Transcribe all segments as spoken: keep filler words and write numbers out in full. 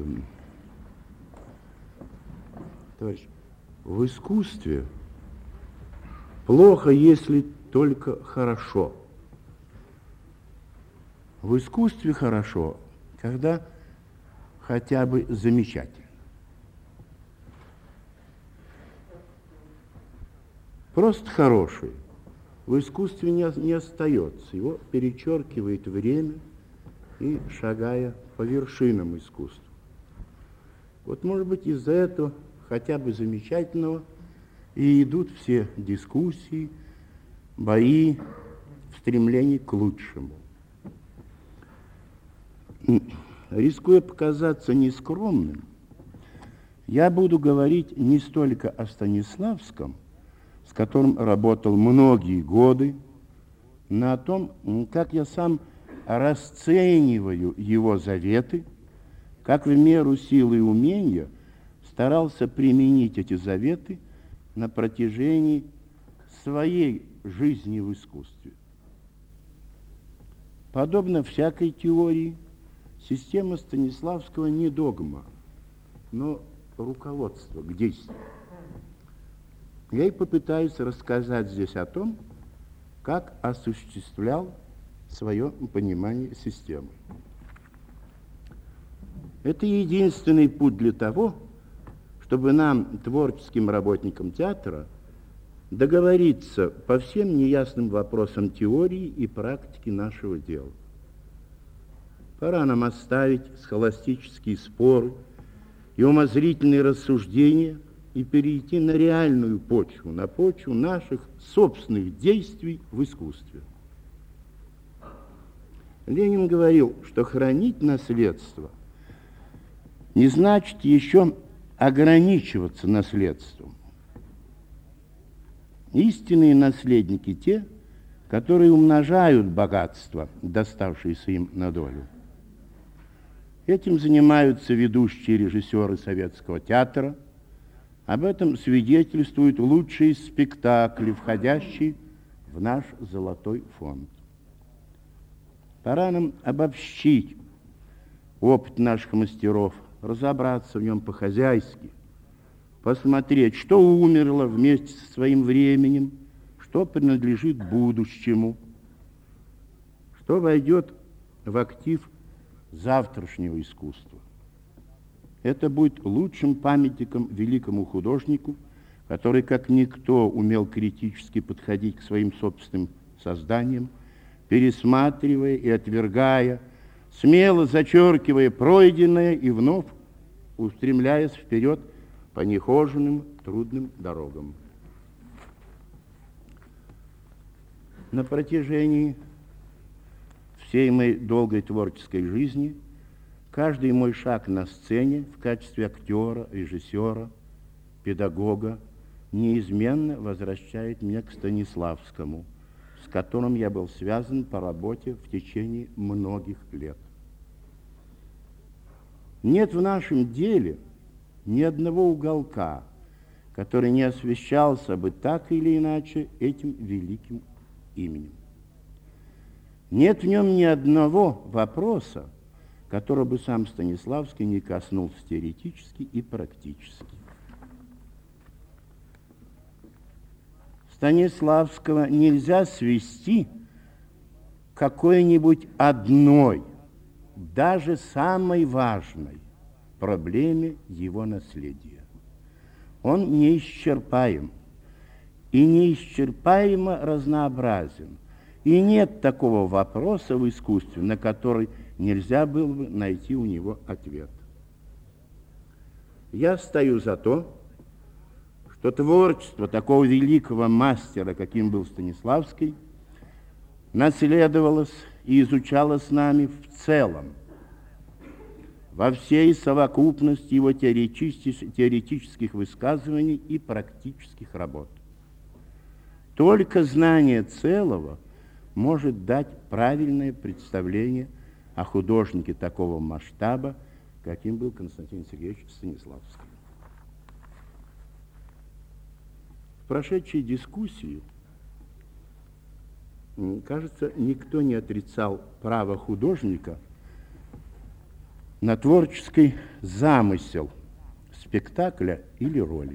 товарищ, в искусстве плохо, если только хорошо. В искусстве хорошо, когда хотя бы замечательно. Просто хороший в искусстве не, не остается. Его перечеркивает время и шагая по вершинам искусства. Вот, может быть, из-за этого хотя бы замечательного и идут все дискуссии, бои в стремлении к лучшему. Рискуя показаться нескромным, я буду говорить не столько о Станиславском, с которым работал многие годы, но о том, как я сам расцениваю его заветы, как в меру силы и умения старался применить эти заветы на протяжении своей жизни в искусстве. Подобно всякой теории, система Станиславского не догма, но руководство к действию. Я и попытаюсь рассказать здесь о том, как осуществлял свое понимание системы. Это единственный путь для того, чтобы нам, творческим работникам театра, договориться по всем неясным вопросам теории и практики нашего дела. Пора нам оставить схоластические споры и умозрительные рассуждения и перейти на реальную почву, на почву наших собственных действий в искусстве. Ленин говорил, что хранить наследство не значит еще ограничиваться наследством. Истинные наследники те, которые умножают богатство, доставшееся им на долю. Этим занимаются ведущие режиссеры советского театра. Об этом свидетельствуют лучшие спектакли, входящие в наш золотой фонд. Пора нам обобщить опыт наших мастеров, разобраться в нем по-хозяйски, посмотреть, что умерло вместе со своим временем, что принадлежит будущему, что войдет в актив завтрашнего искусства. Это будет лучшим памятником великому художнику, который, как никто, умел критически подходить к своим собственным созданиям, пересматривая и отвергая, смело зачеркивая пройденное и вновь устремляясь вперед по нехоженным трудным дорогам. На протяжении всей моей долгой творческой жизни каждый мой шаг на сцене в качестве актера, режиссера, педагога неизменно возвращает меня к Станиславскому, с которым я был связан по работе в течение многих лет. Нет в нашем деле ни одного уголка, который не освещался бы так или иначе этим великим именем. Нет в нем ни одного вопроса, которого бы сам Станиславский не коснулся теоретически и практически. Станиславского нельзя свести к какой-нибудь одной, даже самой важной проблеме его наследия. Он неисчерпаем и неисчерпаемо разнообразен. И нет такого вопроса в искусстве, на который нельзя было бы найти у него ответ. Я стою за то, что творчество такого великого мастера, каким был Станиславский, наследовалось и изучалось нами в целом, во всей совокупности его теоретических, теоретических высказываний и практических работ. Только знание целого может дать правильное представление о художнике такого масштаба, каким был Константин Сергеевич Станиславский. В прошедшей дискуссии, кажется, никто не отрицал право художника на творческий замысел спектакля или роли.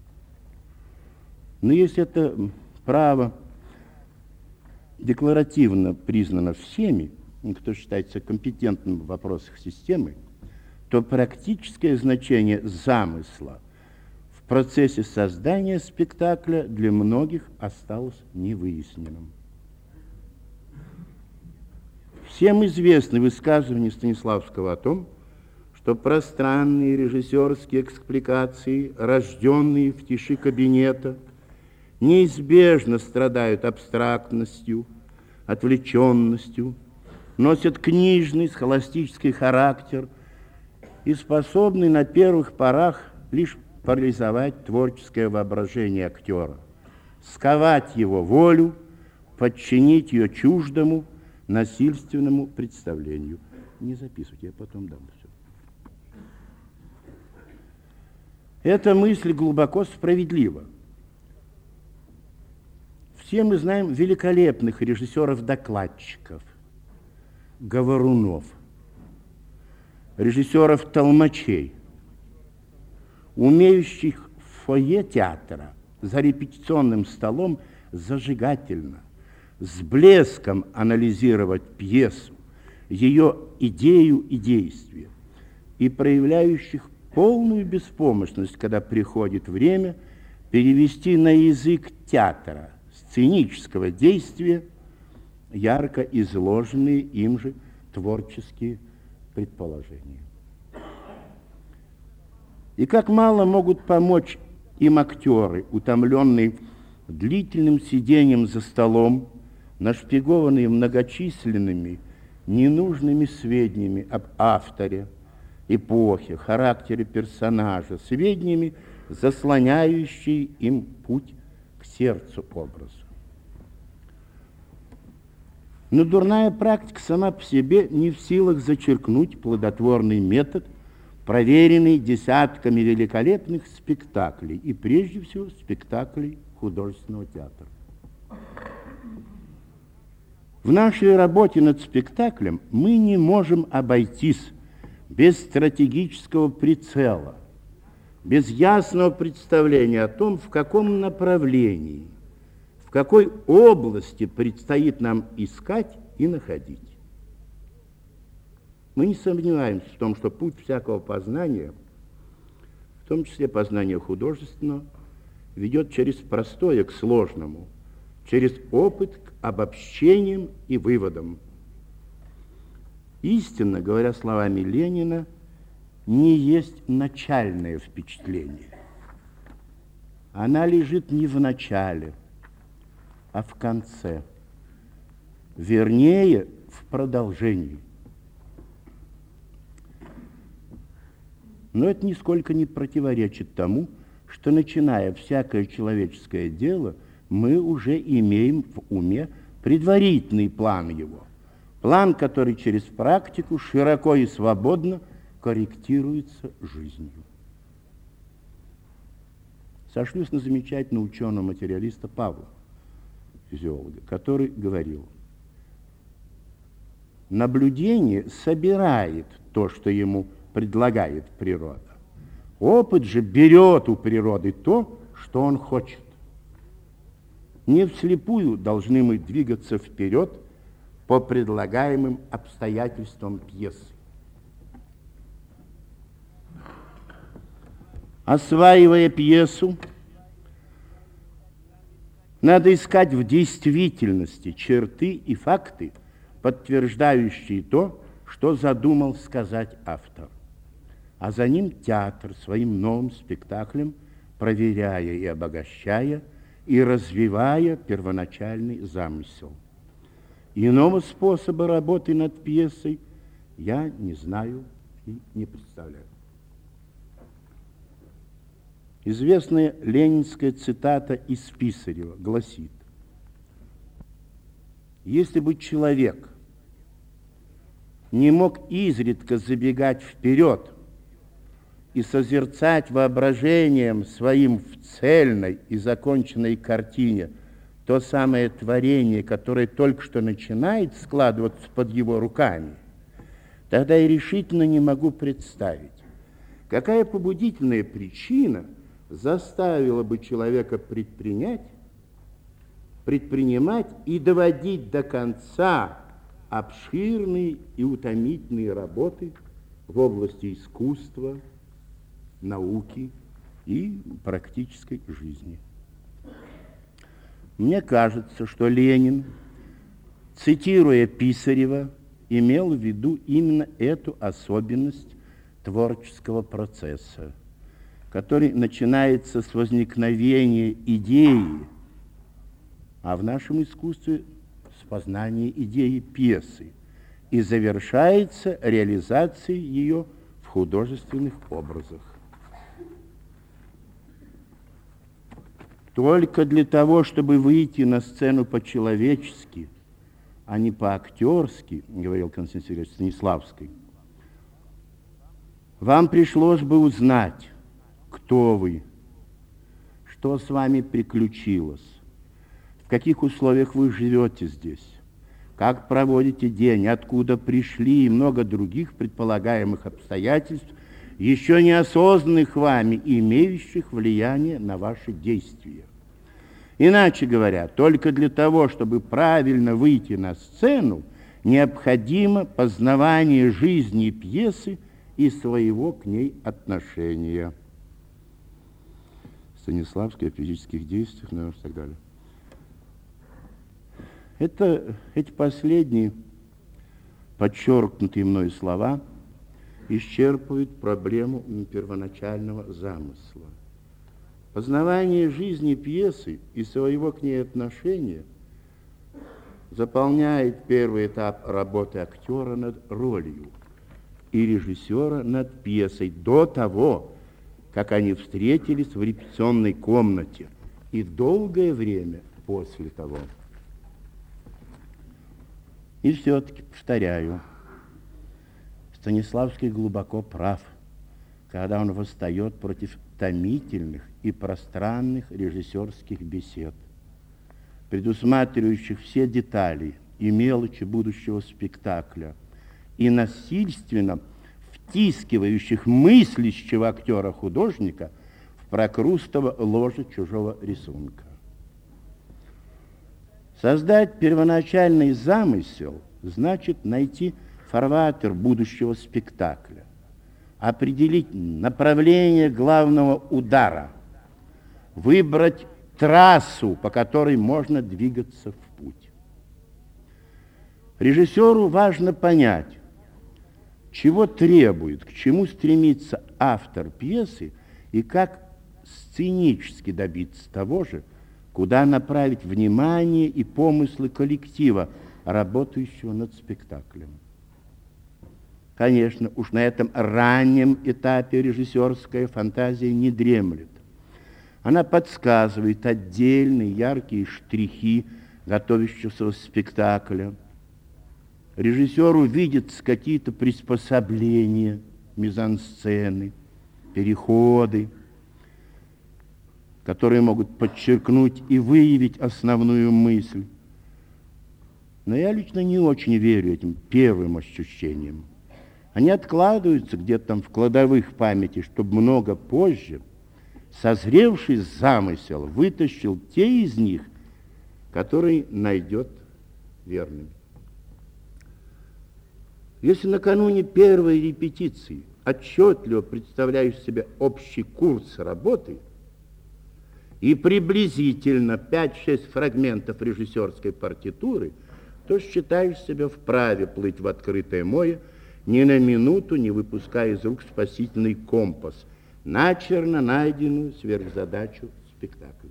Но если это право декларативно признано всеми, кто считается компетентным в вопросах системы, то практическое значение замысла в процессе создания спектакля для многих осталось невыясненным. Всем известно высказывание Станиславского о том, что пространные режиссерские экспликации, рожденные в тиши кабинета, неизбежно страдают абстрактностью, отвлеченностью, носят книжный, схоластический характер и способны на первых порах лишь парализовать творческое воображение актера, сковать его волю, подчинить ее чуждому, насильственному представлению. Не записывайте, я потом дам все. Эта мысль глубоко справедлива. Все мы знаем великолепных режиссеров-докладчиков, говорунов, режиссеров-толмачей, умеющих в фойе театра за репетиционным столом зажигательно, с блеском анализировать пьесу, ее идею и действие, и проявляющих полную беспомощность, когда приходит время перевести на язык театра, сценического действия, ярко изложенные им же творческие предположения. И как мало могут помочь им актеры, утомленные длительным сидением за столом, нашпигованные многочисленными ненужными сведениями об авторе, эпохе, характере персонажа, сведениями, заслоняющие им путь к сердцу образа. Но дурная практика сама по себе не в силах зачеркнуть плодотворный метод, проверенный десятками великолепных спектаклей, и прежде всего спектаклей художественного театра. В нашей работе над спектаклем мы не можем обойтись без стратегического прицела, без ясного представления о том, в каком направлении, в какой области предстоит нам искать и находить. Мы не сомневаемся в том, что путь всякого познания, в том числе познания художественного, ведет через простое к сложному, через опыт к обобщениям и выводам. Истина, говоря словами Ленина, не есть начальное впечатление. Она лежит не в начале, а в конце. Вернее, в продолжении. Но это нисколько не противоречит тому, что, начиная всякое человеческое дело, мы уже имеем в уме предварительный план его. План, который через практику широко и свободно корректируется жизнью. Сошлюсь на замечательного ученого-материалиста Павла, физиолога, который говорил: наблюдение собирает то, что ему предлагает природа. Опыт же берет у природы то, что он хочет. Не вслепую должны мы двигаться вперед по предлагаемым обстоятельствам пьесы. Осваивая пьесу, надо искать в действительности черты и факты, подтверждающие то, что задумал сказать автор. А за ним театр своим новым спектаклем, проверяя и обогащая, и развивая первоначальный замысел. Иного способа работы над пьесой я не знаю и не представляю. Известная ленинская цитата из Писарева гласит: если бы человек не мог изредка забегать вперед и созерцать воображением своим в цельной и законченной картине то самое творение, которое только что начинает складываться под его руками, тогда я решительно не могу представить, какая побудительная причина заставила бы человека предпринять, предпринимать и доводить до конца обширные и утомительные работы в области искусства, науки и практической жизни. Мне кажется, что Ленин, цитируя Писарева, имел в виду именно эту особенность творческого процесса, который начинается с возникновения идеи, а в нашем искусстве с познания идеи пьесы, и завершается реализацией ее в художественных образах. Только для того, чтобы выйти на сцену по-человечески, а не по-актерски, говорил Константин Сергеевич Станиславский, вам пришлось бы узнать, кто вы, что с вами приключилось, в каких условиях вы живете здесь, как проводите день, откуда пришли и много других предполагаемых обстоятельств, еще не осознанных вами, имеющих влияние на ваши действия. Иначе говоря, только для того, чтобы правильно выйти на сцену, необходимо познавание жизни пьесы и своего к ней отношения. Станиславский о физических действиях, наверное, и так далее. Это, эти последние подчеркнутые мною слова исчерпывают проблему первоначального замысла. Познавание жизни пьесы и своего к ней отношения заполняет первый этап работы актера над ролью и режиссера над пьесой до того, как они встретились в репетиционной комнате, и долгое время после того. И все-таки, повторяю, Станиславский глубоко прав, когда он восстает против томительных и пространных режиссерских бесед, предусматривающих все детали и мелочи будущего спектакля и насильственно втискивающих мыслящего актера-художника в прокрустово ложе чужого рисунка. Создать первоначальный замысел значит найти фарватер будущего спектакля, определить направление главного удара, выбрать трассу, по которой можно двигаться в путь. Режиссеру важно понять, чего требует, к чему стремится автор пьесы и как сценически добиться того же, куда направить внимание и помыслы коллектива, работающего над спектаклем. Конечно, уж на этом раннем этапе режиссерская фантазия не дремлет. Она подсказывает отдельные яркие штрихи готовящегося спектакля. Режиссеру видятся какие-то приспособления, мизансцены, переходы, которые могут подчеркнуть и выявить основную мысль. Но я лично не очень верю этим первым ощущениям. Они откладываются где-то там в кладовых памяти, чтобы много позже созревший замысел вытащил те из них, которые найдет верными. Если накануне первой репетиции отчетливо представляешь себе общий курс работы и приблизительно пять-шесть фрагментов режиссерской партитуры, то считаешь себя вправе плыть в открытое море, ни на минуту не выпуская из рук спасительный компас, начерно найденную сверхзадачу спектакля.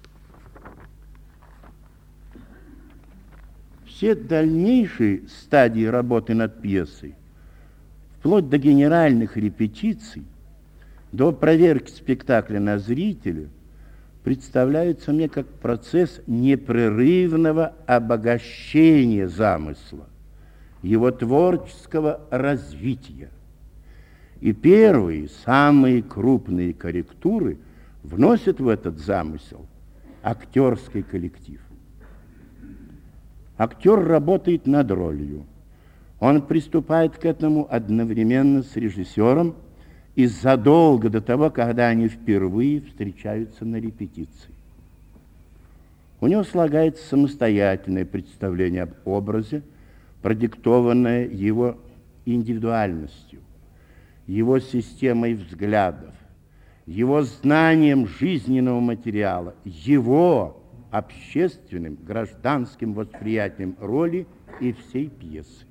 Все дальнейшие стадии работы над пьесой, вплоть до генеральных репетиций, до проверки спектакля на зрителя, представляются мне как процесс непрерывного обогащения замысла, его творческого развития. И первые, самые крупные корректуры вносят в этот замысел актерский коллектив. Актер работает над ролью. Он приступает к этому одновременно с режиссером и задолго до того, когда они впервые встречаются на репетиции. У него слагается самостоятельное представление об образе, продиктованное его индивидуальностью, его системой взглядов, его знанием жизненного материала, его общественным, гражданским восприятием роли и всей пьесы.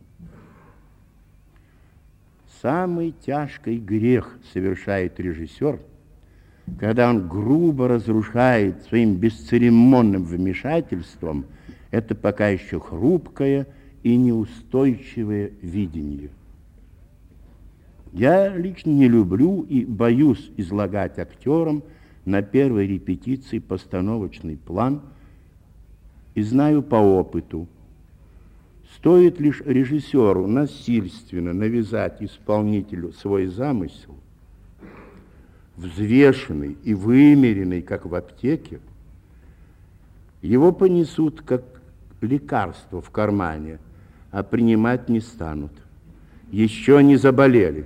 Самый тяжкий грех совершает режиссер, когда он грубо разрушает своим бесцеремонным вмешательством это пока еще хрупкое и неустойчивое видение. Я лично не люблю и боюсь излагать актерам на первой репетиции постановочный план и знаю по опыту, стоит лишь режиссеру насильственно навязать исполнителю свой замысел, взвешенный и вымеренный, как в аптеке, его понесут как лекарство в кармане, а принимать не станут. Еще не заболели.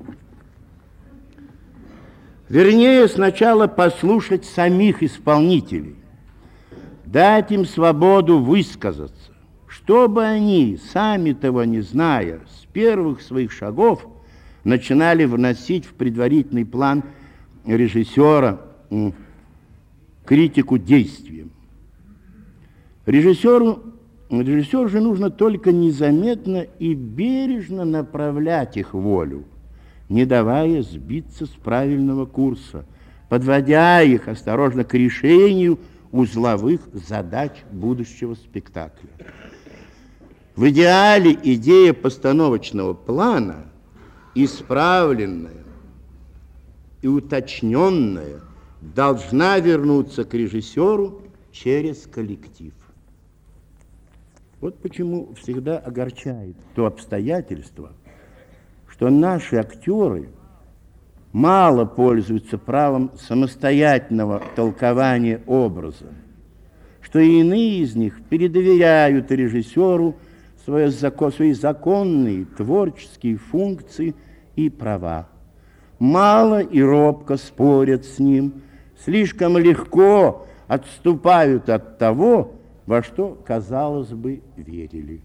Вернее, сначала послушать самих исполнителей, дать им свободу высказаться, чтобы они, сами того не зная, с первых своих шагов начинали вносить в предварительный план режиссера критику действиям. Режиссеру, режиссеру же нужно только незаметно и бережно направлять их волю, не давая сбиться с правильного курса, подводя их осторожно к решению узловых задач будущего спектакля. В идеале идея постановочного плана, исправленная и уточненная, должна вернуться к режиссеру через коллектив. Вот почему всегда огорчает то обстоятельство, что наши актеры мало пользуются правом самостоятельного толкования образа, что иные из них передоверяют режиссеру свои, свои законные творческие функции и права. Мало и робко спорят с ним, слишком легко отступают от того, во что, казалось бы, верили.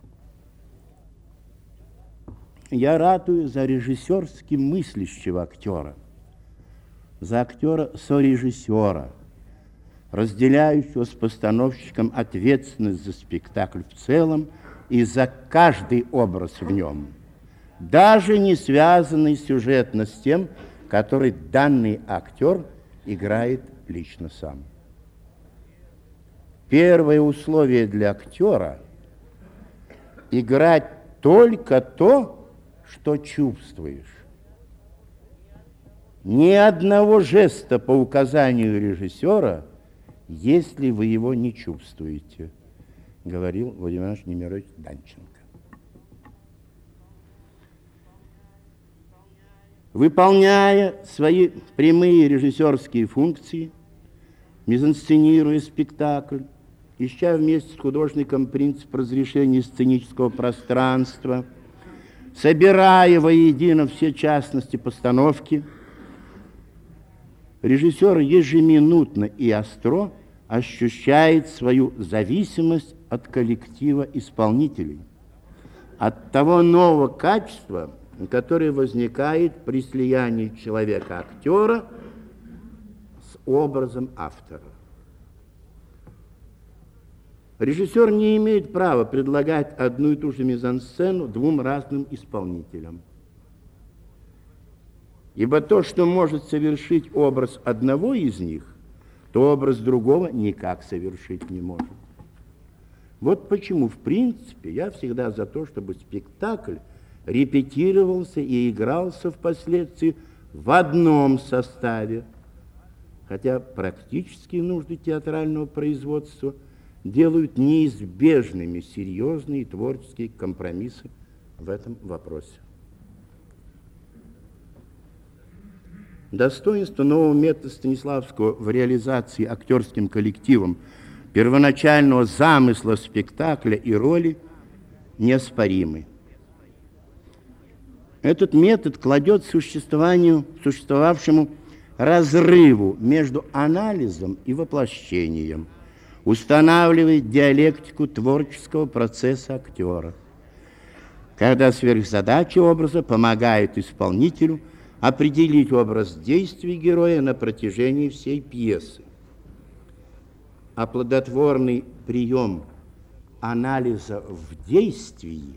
Я ратую за режиссерски мыслящего актера, за актера-сорежиссера, разделяющего с постановщиком ответственность за спектакль в целом и за каждый образ в нем, даже не связанный сюжетно с тем, который данный актер играет лично сам. Первое условие для актера – играть только то, что чувствуешь. Ни одного жеста по указанию режиссера, если вы его не чувствуете, говорил Владимир Иванович Немирович Данченко. Выполняя свои прямые режиссерские функции, мизансценируя спектакль, ища вместе с художником принцип разрешения сценического пространства, собирая воедино все частности постановки, режиссер ежеминутно и остро ощущает свою зависимость от коллектива исполнителей, от того нового качества, которое возникает при слиянии человека-актера с образом автора. Режиссер не имеет права предлагать одну и ту же мизансцену двум разным исполнителям. Ибо то, что может совершить образ одного из них, то образ другого никак совершить не может. Вот почему, в принципе, я всегда за то, чтобы спектакль репетировался и игрался впоследствии в одном составе, хотя практические нужды театрального производства делают неизбежными серьезные творческие компромиссы в этом вопросе. Достоинство нового метода Станиславского в реализации актерским коллективом первоначального замысла спектакля и роли неоспоримы. Этот метод кладет существованию, существовавшему разрыву между анализом и воплощением, устанавливает диалектику творческого процесса актера, когда сверхзадача образа помогает исполнителю определить образ действий героя на протяжении всей пьесы. А плодотворный прием анализа в действии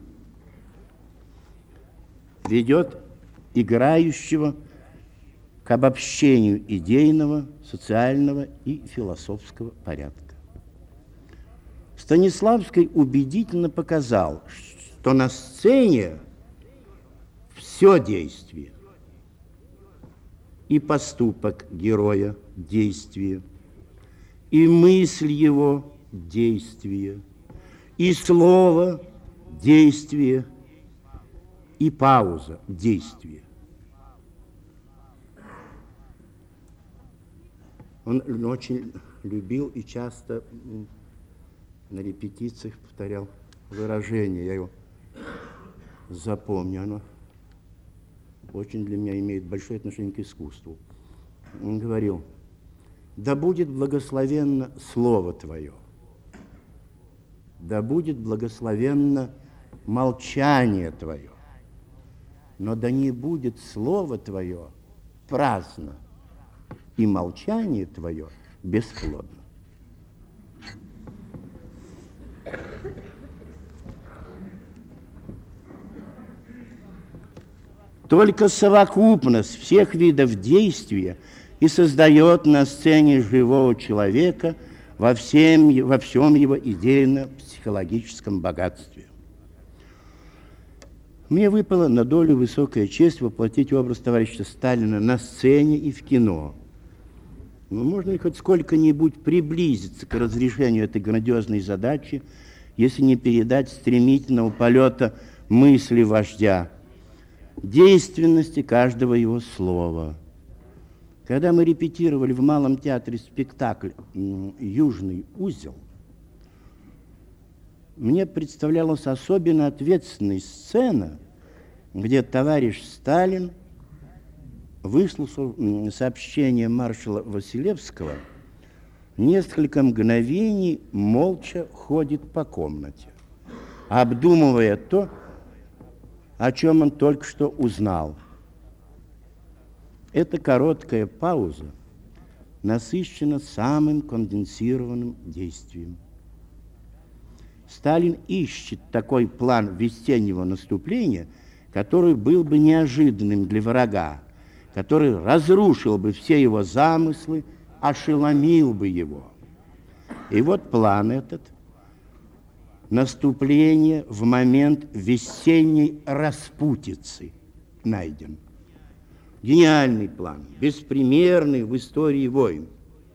ведет играющего к обобщению идейного, социального и философского порядка. Станиславский убедительно показал, что на сцене все действие, и поступок героя – действие, и мысль его – действие, и слово – действие, и пауза – действие. Он очень любил и часто на репетициях повторял выражение, я его запомню, оно очень для меня имеет большое отношение к искусству. Он говорил: да будет благословенно слово твое, да будет благословенно молчание твое, но да не будет слово твое праздно, и молчание твое бесплодно. Только совокупность всех видов действия и создает на сцене живого человека во, всем, во всем его идейно-психологическом богатстве. Мне выпала на долю высокая честь воплотить образ товарища Сталина на сцене и в кино. Но можно ли хоть сколько-нибудь приблизиться к разрешению этой грандиозной задачи, если не передать стремительного полета мысли вождя, действенности каждого его слова? Когда мы репетировали в Малом театре спектакль «Южный узел», мне представлялась особенно ответственная сцена, где товарищ Сталин, выслушав сообщение маршала Василевского, несколько мгновений молча ходит по комнате, обдумывая то, о чем он только что узнал. Эта короткая пауза насыщена самым конденсированным действием. Сталин ищет такой план весеннего наступления, который был бы неожиданным для врага, который разрушил бы все его замыслы, ошеломил бы его. И вот план этот – наступление в момент весенней распутицы найден. Гениальный план, беспримерный в истории войн.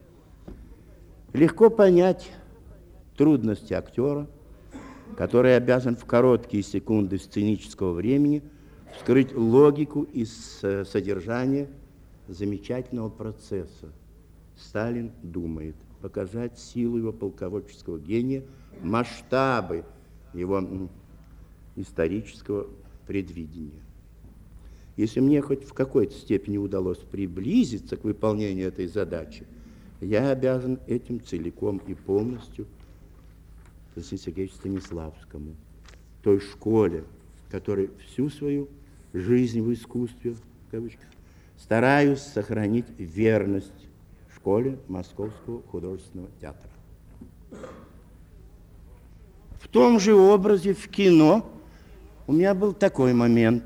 Легко понять трудности актера, который обязан в короткие секунды сценического времени вскрыть логику и содержание замечательного процесса. Сталин думает показать силу его полководческого гения, масштабы его исторического предвидения. Если мне хоть в какой-то степени удалось приблизиться к выполнению этой задачи, я обязан этим целиком и полностью Константину Сергеевичу Станиславскому, той школе, которой всю свою жизнь в искусстве, в кавычках, стараюсь сохранить верность школе Московского художественного театра. В том же образе в кино у меня был такой момент.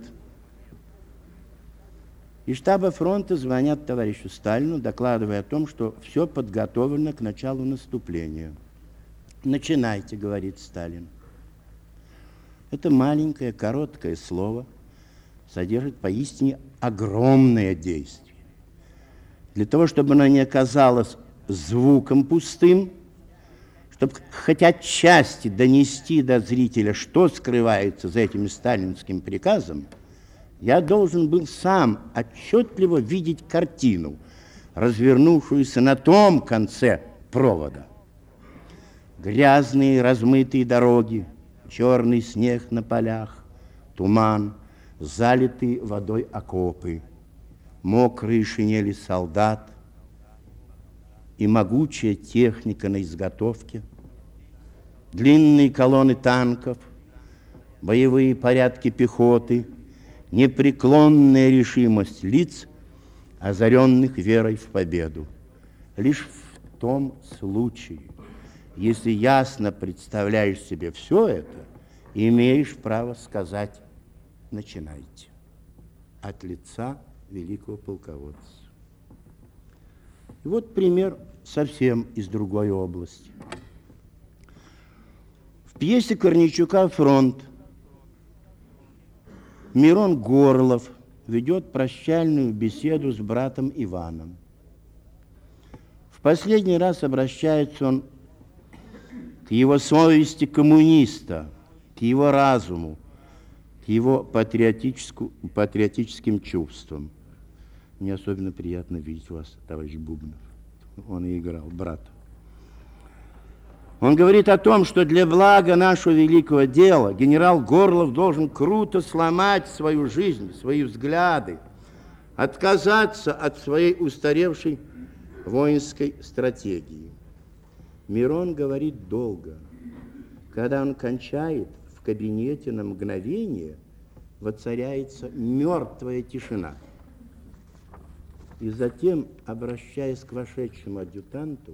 Из штаба фронта звонят товарищу Сталину, докладывая о том, что все подготовлено к началу наступления. «Начинайте», — говорит Сталин. Это маленькое, короткое слово содержит поистине огромное действие. Для того, чтобы оно не оказалось звуком пустым, чтобы хоть отчасти донести до зрителя, что скрывается за этим сталинским приказом, я должен был сам отчетливо видеть картину, развернувшуюся на том конце провода. Грязные размытые дороги, черный снег на полях, туман, залитые водой окопы, мокрые шинели солдат и могучая техника на изготовке, длинные колонны танков, боевые порядки пехоты, непреклонная решимость лиц, озаренных верой в победу. Лишь в том случае, если ясно представляешь себе все это, имеешь право сказать «начинайте» от лица великого полководца. И вот пример совсем из другой области. В пьесе Корнейчука «Фронт» Мирон Горлов ведет прощальную беседу с братом Иваном. В последний раз обращается он к его совести коммуниста, к его разуму, к его патриотическим чувствам. Мне особенно приятно видеть вас, товарищ Бубнов. Он и играл брата. Он говорит о том, что для блага нашего великого дела генерал Горлов должен круто сломать свою жизнь, свои взгляды, отказаться от своей устаревшей воинской стратегии. Мирон говорит долго. Когда он кончает, в кабинете на мгновение воцаряется мертвая тишина. И затем, обращаясь к вошедшему адъютанту,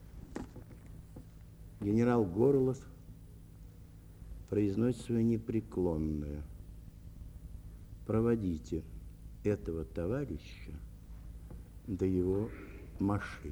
генерал Горлов произносит свое непреклонное: проводите этого товарища до его машины.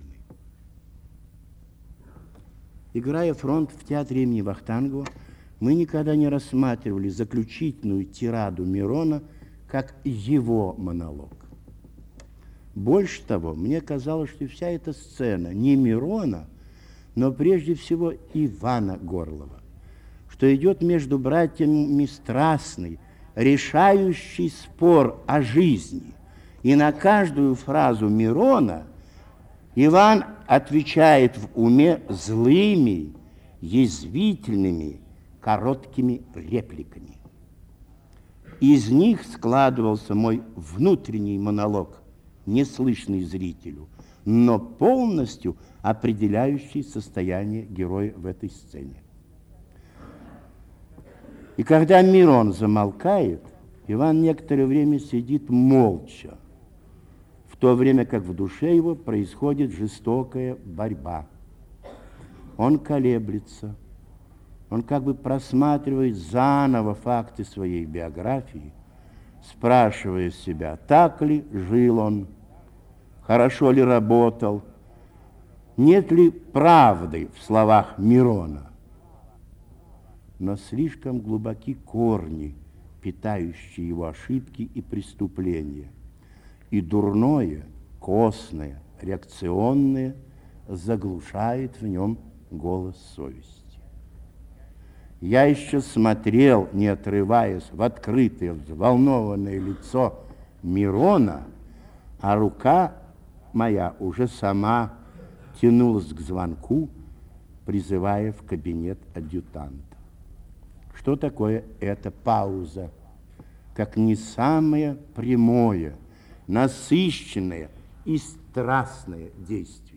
Играя «Фронт» в театре имени Вахтангова, мы никогда не рассматривали заключительную тираду Мирона как его монолог. Больше того, мне казалось, что вся эта сцена не Мирона, но прежде всего Ивана Горлова, что идет между братьями страстный, решающий спор о жизни. И на каждую фразу Мирона Иван отвечает в уме злыми, язвительными, короткими репликами. Из них складывался мой внутренний монолог, неслышный зрителю, но полностью определяющий состояние героя в этой сцене. И когда Мирон замолкает, Иван некоторое время сидит молча, в то время как в душе его происходит жестокая борьба. Он колеблется, он как бы просматривает заново факты своей биографии, спрашивая себя, так ли жил он, хорошо ли работал, нет ли правды в словах Мирона. Но слишком глубоки корни, питающие его ошибки и преступления. И дурное, костное, реакционное заглушает в нем голос совести. Я еще смотрел, не отрываясь, в открытое, взволнованное лицо Мирона, а рука моя уже сама тянулась к звонку, призывая в кабинет адъютанта. Что такое эта пауза? Как не самое прямое, насыщенное и страстное действие.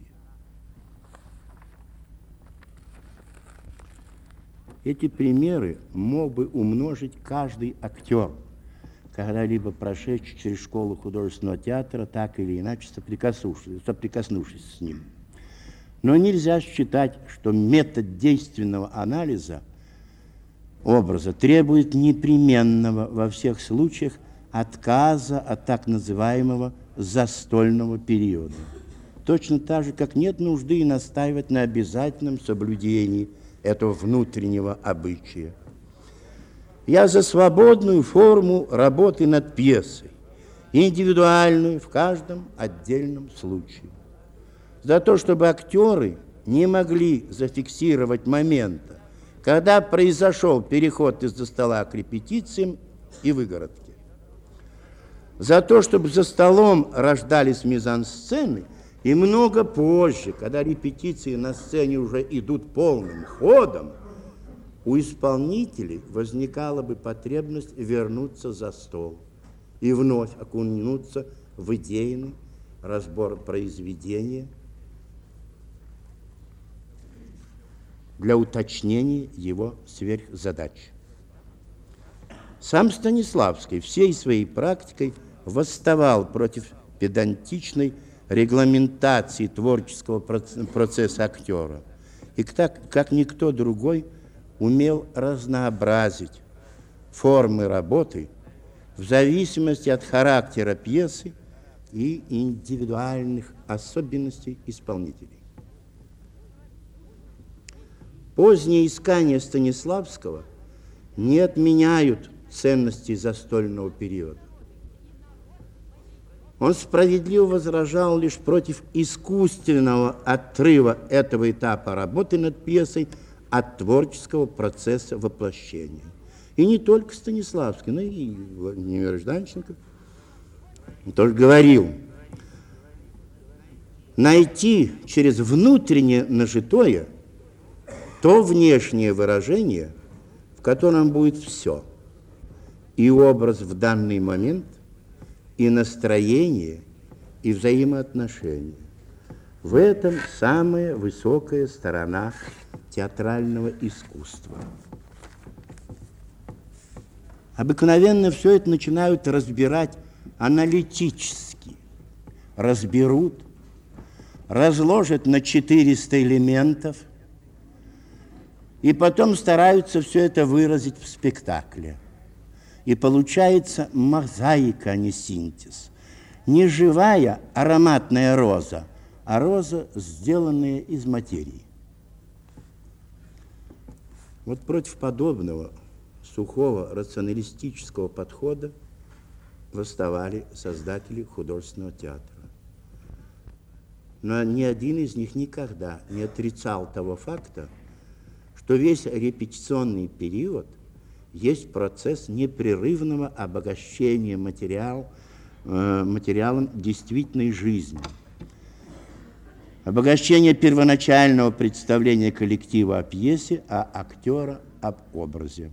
Эти примеры мог бы умножить каждый актер, когда-либо прошедший через школу художественного театра, так или иначе соприкоснувшись, соприкоснувшись с ним. Но нельзя считать, что метод действенного анализа образа требует непременного во всех случаях отказа от так называемого застольного периода. Точно так же, как нет нужды настаивать на обязательном соблюдении этого внутреннего обычая. Я за свободную форму работы над пьесой, индивидуальную в каждом отдельном случае. За то, чтобы актеры не могли зафиксировать момента, когда произошел переход из-за стола к репетициям и выгородке. За то, чтобы за столом рождались мизансцены, и много позже, когда репетиции на сцене уже идут полным ходом, у исполнителей возникала бы потребность вернуться за стол и вновь окунуться в идейный разбор произведения для уточнения его сверхзадач. Сам Станиславский всей своей практикой восставал против педантичной регламентации творческого процесса актера и так, как никто другой, умел разнообразить формы работы в зависимости от характера пьесы и индивидуальных особенностей исполнителей. Поздние искания Станиславского не отменяют ценности застольного периода. Он справедливо возражал лишь против искусственного отрыва этого этапа работы над пьесой от творческого процесса воплощения. И не только Станиславский, но и Владимир Жданченко тоже говорил: найти через внутреннее нажитое то внешнее выражение, в котором будет все, и образ в данный момент, и настроение, и взаимоотношения. В этом самая высокая сторона театрального искусства. Обыкновенно все это начинают разбирать аналитически. Разберут, разложат на четыреста элементов, и потом стараются все это выразить в спектакле. И получается мозаика, а не синтез. Не живая ароматная роза, а роза, сделанная из материи. Вот против подобного сухого рационалистического подхода восставали создатели художественного театра. Но ни один из них никогда не отрицал того факта, что весь репетиционный период есть процесс непрерывного обогащения материал, э, материалом действительной жизни. Обогащение первоначального представления коллектива о пьесе, а актера об образе.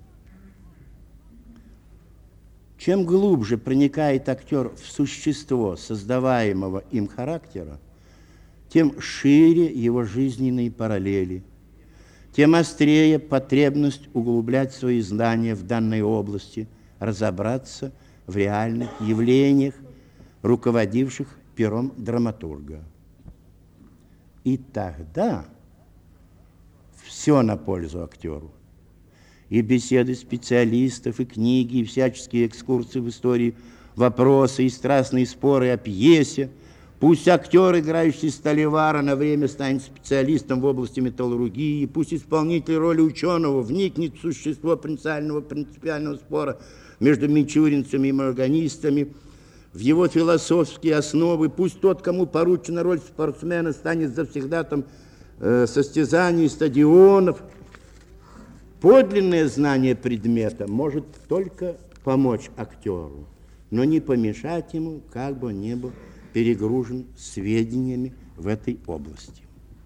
Чем глубже проникает актер в существо создаваемого им характера, тем шире его жизненные параллели, тем острее потребность углублять свои знания в данной области, разобраться в реальных явлениях, руководивших пером драматурга. И тогда все на пользу актеру. И беседы специалистов, и книги, и всяческие экскурсии в истории, вопросы и страстные споры о пьесе. Пусть актер, играющий Столивара, на время станет специалистом в области металлургии, пусть исполнитель роли ученого вникнет в существо принципиального, принципиального спора между мичуринцами и морганистами, в его философские основы, пусть тот, кому поручена роль спортсмена, станет завсегдатом э, состязаний, стадионов. Подлинное знание предмета может только помочь актеру, но не помешать ему, как бы он ни был перегружен сведениями в этой области.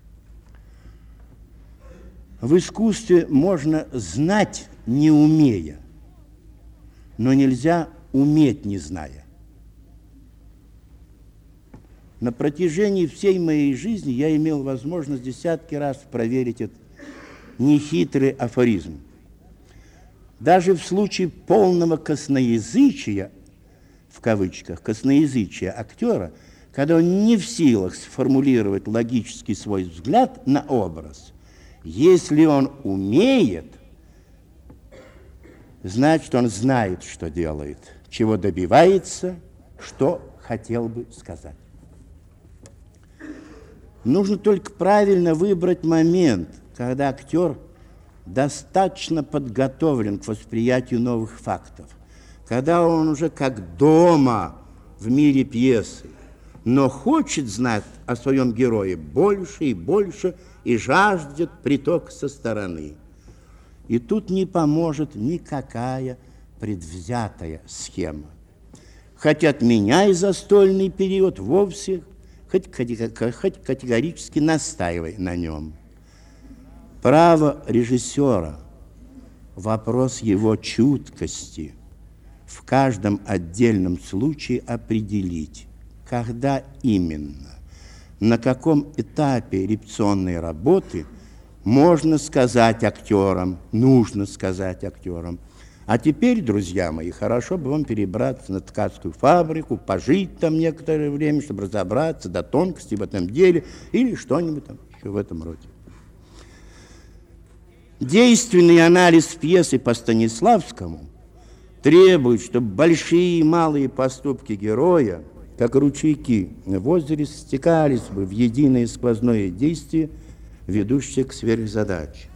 В искусстве можно знать, не умея, но нельзя уметь, не зная. На протяжении всей моей жизни я имел возможность десятки раз проверить этот нехитрый афоризм. Даже в случае полного косноязычия, в кавычках, косноязычия актера, когда он не в силах сформулировать логически свой взгляд на образ, если он умеет, значит, он знает, что делает, чего добивается, что хотел бы сказать. Нужно только правильно выбрать момент, когда актер достаточно подготовлен к восприятию новых фактов, когда он уже как дома в мире пьесы, но хочет знать о своем герое больше и больше и жаждет приток со стороны. И тут не поможет никакая предвзятая схема. Хотят меня и застольный период вовсе, хоть, хоть категорически настаивай на нем. Право режиссера вопрос его чуткости в каждом отдельном случае определить, когда именно, на каком этапе репетиционной работы можно сказать актерам, нужно сказать актерам: а теперь, друзья мои, хорошо бы вам перебраться на ткацкую фабрику, пожить там некоторое время, чтобы разобраться до тонкостей в этом деле или что-нибудь там еще в этом роде. Действенный анализ пьесы по Станиславскому требует, чтобы большие и малые поступки героя, как ручейки в озере, стекались бы в единое сквозное действие, ведущее к сверхзадаче.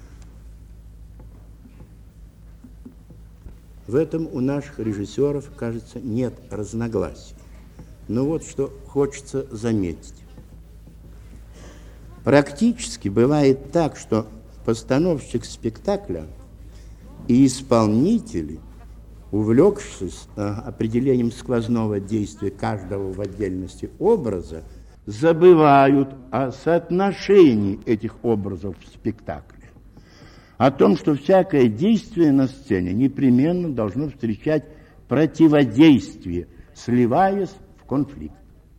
В этом у наших режиссеров, кажется, нет разногласий. Но вот что хочется заметить. Практически бывает так, что постановщик спектакля и исполнители, увлекшись определением сквозного действия каждого в отдельности образа, забывают о соотношении этих образов в спектакле, о том, что всякое действие на сцене непременно должно встречать противодействие, сливаясь в конфликт.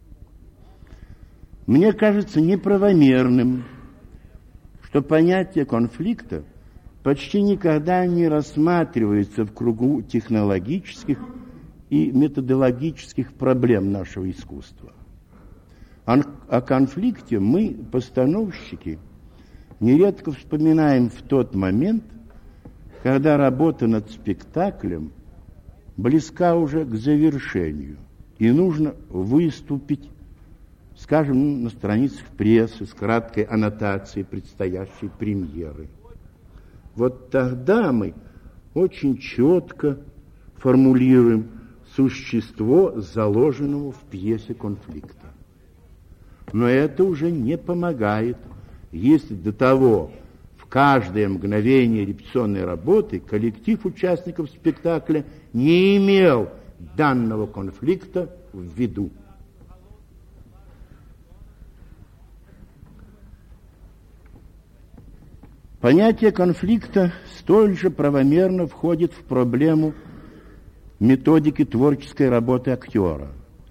Мне кажется неправомерным, что понятие конфликта почти никогда не рассматривается в кругу технологических и методологических проблем нашего искусства. О конфликте мы, постановщики, нередко вспоминаем в тот момент, когда работа над спектаклем близка уже к завершению, и нужно выступить, скажем, на страницах прессы с краткой аннотацией предстоящей премьеры. Вот тогда мы очень четко формулируем существо заложенного в пьесе конфликта. Но это уже не помогает, если до того в каждое мгновение репетиционной работы коллектив участников спектакля не имел данного конфликта в виду. Понятие конфликта столь же правомерно входит в проблему методики творческой работы актера.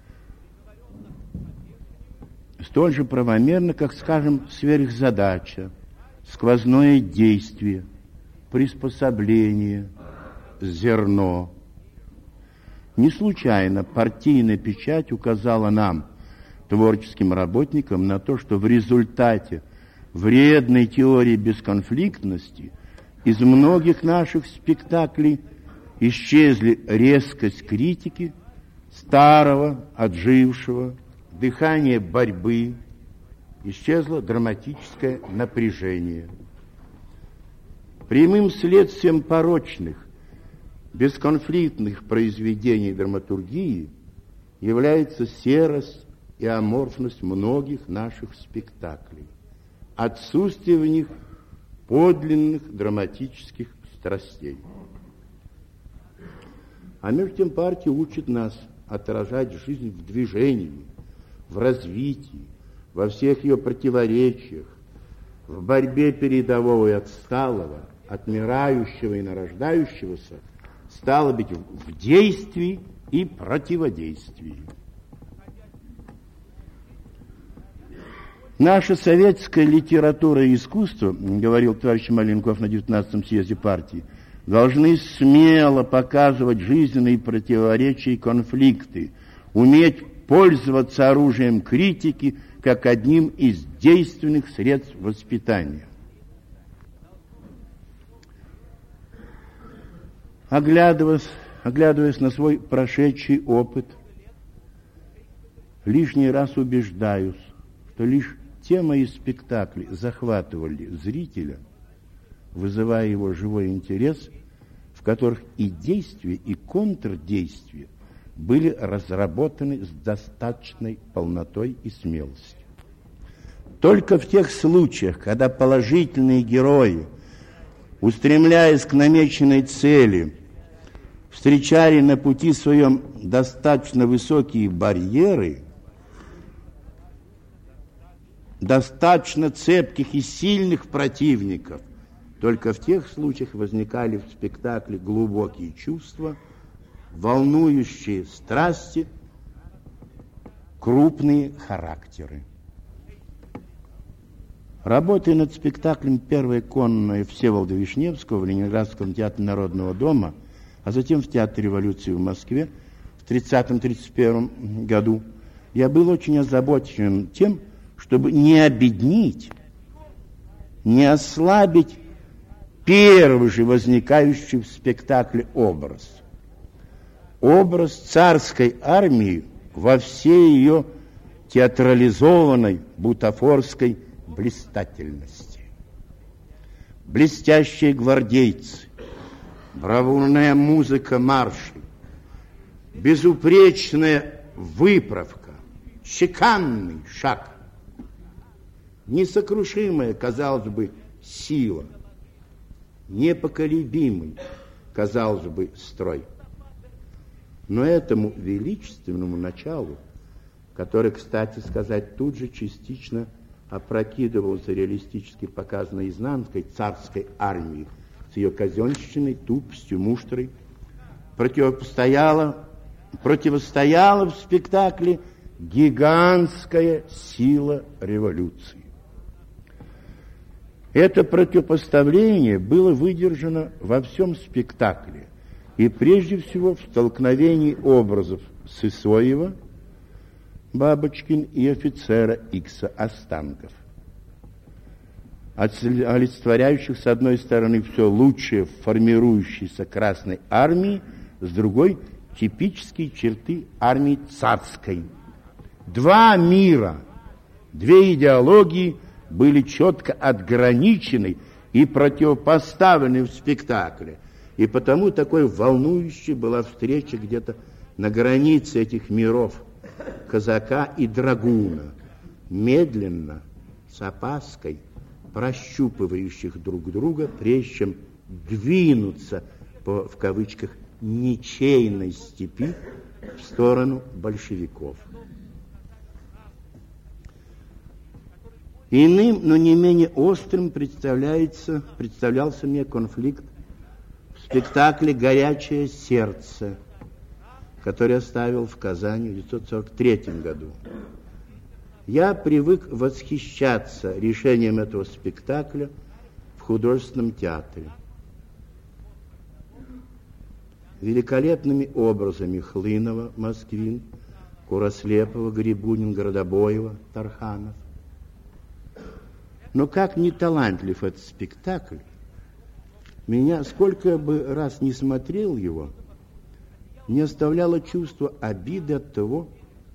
Столь же правомерно, как, скажем, сверхзадача, сквозное действие, приспособление, зерно. Не случайно партийная печать указала нам, творческим работникам, на то, что в результате вредной теории бесконфликтности из многих наших спектаклей исчезли резкость критики, старого, отжившего, дыхание борьбы, исчезло драматическое напряжение. Прямым следствием порочных, бесконфликтных произведений драматургии является серость и аморфность многих наших спектаклей, отсутствие в них подлинных драматических страстей. А между тем партия учит нас отражать жизнь в движении, в развитии, во всех ее противоречиях, в борьбе передового и отсталого, отмирающего и нарождающегося, стало быть, в действии и противодействии. Наша советская литература и искусство, говорил товарищ Маленков на девятнадцатом съезде партии, должны смело показывать жизненные противоречия и конфликты, уметь пользоваться оружием критики как одним из действенных средств воспитания. Оглядываясь, оглядываясь на свой прошедший опыт, лишний раз убеждаюсь, что лишь те мои спектакли захватывали зрителя, вызывая его живой интерес, в которых и действие, и контрдействие были разработаны с достаточной полнотой и смелостью. Только в тех случаях, когда положительные герои, устремляясь к намеченной цели, встречали на пути своем достаточно высокие барьеры, достаточно цепких и сильных противников, Только в тех случаях возникали в спектакле глубокие чувства, волнующие страсти, крупные характеры. Работая над спектаклем «Первая конная» Всеволода Вишневского в Ленинградском театре Народного дома, а затем в Театре революции в Москве в тридцатом — тридцать первом году, я был очень озабочен тем, чтобы не обеднить, не ослабить первый же возникающий в спектакле образ. Образ царской армии во всей ее театрализованной, бутафорской блистательности. Блестящие гвардейцы, бравурная музыка маршей, безупречная выправка, чеканный шаг, несокрушимая, казалось бы, сила, непоколебимый, казалось бы, строй. Но этому величественному началу, который, кстати сказать, тут же частично опрокидывался реалистически показанной изнанкой царской армии с ее казенщиной, тупостью, муштрой, противостояла, противостояла в спектакле гигантская сила революции. Это противопоставление было выдержано во всем спектакле, и прежде всего в столкновении образов Сысоева, Бабочкин и офицера Икса Останков, олицетворяющих с одной стороны все лучшее в формирующейся Красной армии, с другой — типические черты армии царской. Два мира, две идеологии были четко отграничены и противопоставлены в спектакле. И потому такой волнующей была встреча где-то на границе этих миров казака и драгуна, медленно, с опаской, прощупывающих друг друга, прежде чем двинуться по, в кавычках, ничейной степи в сторону большевиков. Иным, но не менее острым представляется, представлялся мне конфликт в спектакле «Горячее сердце», который я ставил в Казани в тысяча девятьсот сорок третьем году. Я привык восхищаться решением этого спектакля в художественном театре. Великолепными образами Хлынова, Москвин, Курослепова, Грибунин, Городобоева, Тарханов. Но как не талантлив этот спектакль, меня, сколько бы раз не смотрел его, не оставляло чувство обиды от того,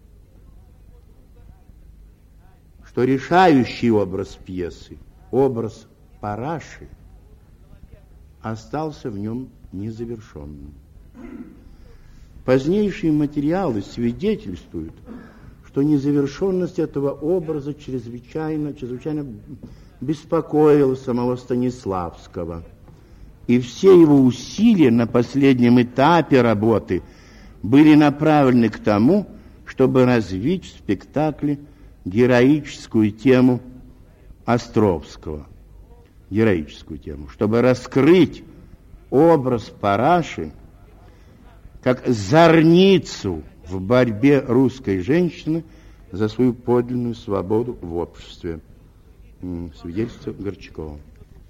что решающий образ пьесы, образ Параши, остался в нем незавершенным. Позднейшие материалы свидетельствуют, что незавершенность этого образа чрезвычайно, чрезвычайно беспокоила самого Станиславского. И все его усилия на последнем этапе работы были направлены к тому, чтобы развить в спектакле героическую тему Островского. Героическую тему. Чтобы раскрыть образ Параши как зорницу в борьбе русской женщины за свою подлинную свободу в обществе. Свидетельство Горчакова.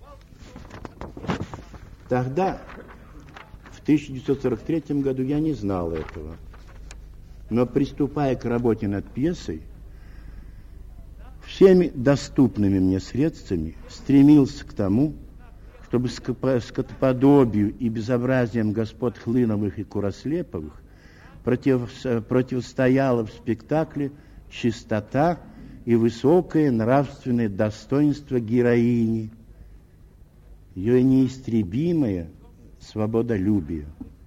Тогда, в тысяча девятьсот сорок третьем году, я не знал этого. Но, приступая к работе над пьесой, всеми доступными мне средствами стремился к тому, чтобы скотоподобию и безобразием господ Хлыновых и Курослеповых против, противостояла в спектакле чистота и высокое нравственное достоинство героини, ее неистребимое свободолюбие.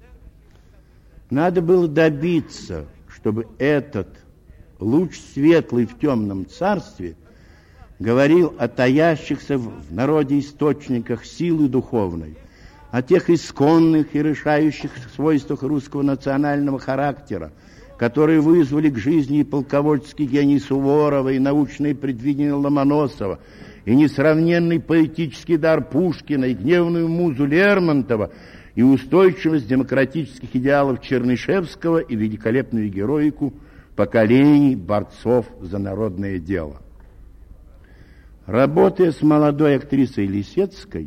Надо было добиться, чтобы этот луч светлый в темном царстве говорил о таящихся в народе источниках силы духовной, о тех исконных и решающих свойствах русского национального характера, которые вызвали к жизни и полководческий гений Суворова, и научные предвидения Ломоносова, и несравненный поэтический дар Пушкина, и гневную музу Лермонтова, и устойчивость демократических идеалов Чернышевского, и великолепную героику поколений борцов за народное дело. Работая с молодой актрисой Лисецкой,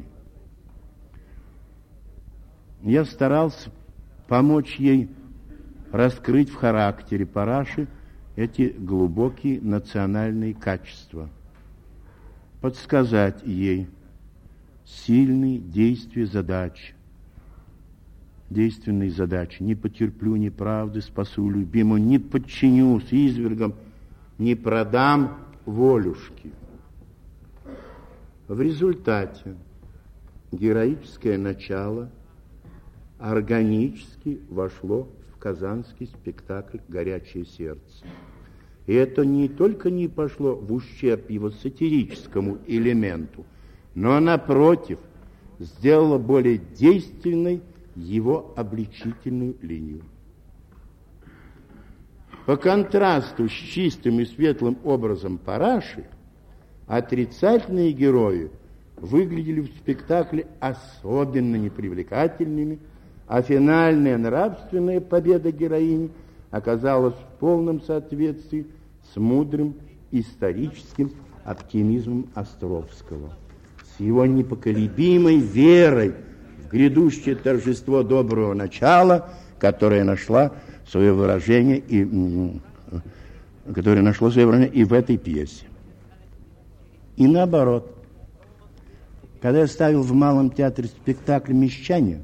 я старался помочь ей раскрыть в характере Параши эти глубокие национальные качества, подсказать ей сильные действия задачи, действенные задачи. Не потерплю неправды, спасу любимую, не подчинюсь извергам, не продам волюшки. В результате героическое начало органически вошло в казанский спектакль «Горячее сердце». И это не только не пошло в ущерб его сатирическому элементу, но, напротив, сделало более действенной его обличительную линию. По контрасту с чистым и светлым образом Параши, отрицательные герои выглядели в спектакле особенно непривлекательными, а финальная нравственная победа героини оказалась в полном соответствии с мудрым историческим оптимизмом Островского, с его непоколебимой верой в грядущее торжество доброго начала, которое нашла свое выражение и, которое нашло свое выражение и в этой пьесе. И наоборот, когда я ставил в Малом театре спектакль «Мещане»,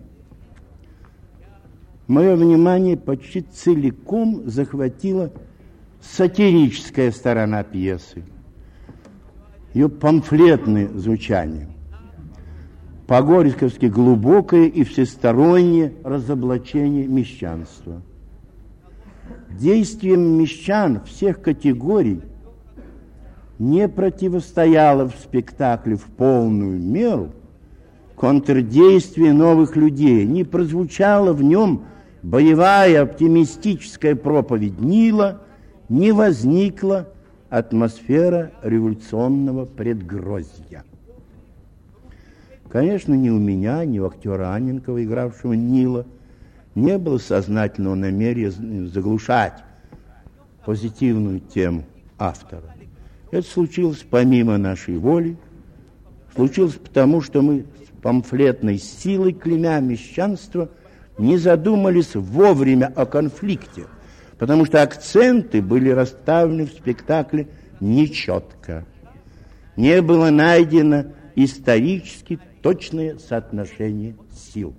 мое внимание почти целиком захватила сатирическая сторона пьесы, ее памфлетное звучание, по-горьковски глубокое и всестороннее разоблачение мещанства. Действием мещан всех категорий не противостояло в спектакле в полную меру контрдействие новых людей, не прозвучала в нем боевая оптимистическая проповедь Нила, не возникла атмосфера революционного предгрозья. Конечно, ни у меня, ни у актера Анненкова, игравшего Нила, не было сознательного намерения заглушать позитивную тему автора. Это случилось помимо нашей воли, случилось потому, что мы с памфлетной силой, клеймя мещанство, не задумались вовремя о конфликте, потому что акценты были расставлены в спектакле нечетко. Не было найдено исторически точное соотношение сил.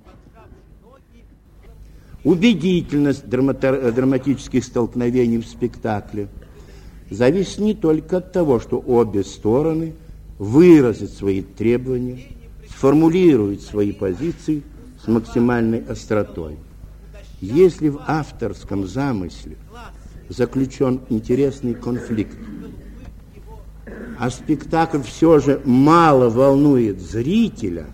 Убедительность драматических столкновений в спектакле зависит не только от того, что обе стороны выразят свои требования, сформулируют свои позиции с максимальной остротой. Если в авторском замысле заключен интересный конфликт, а спектакль все же мало волнует зрителя,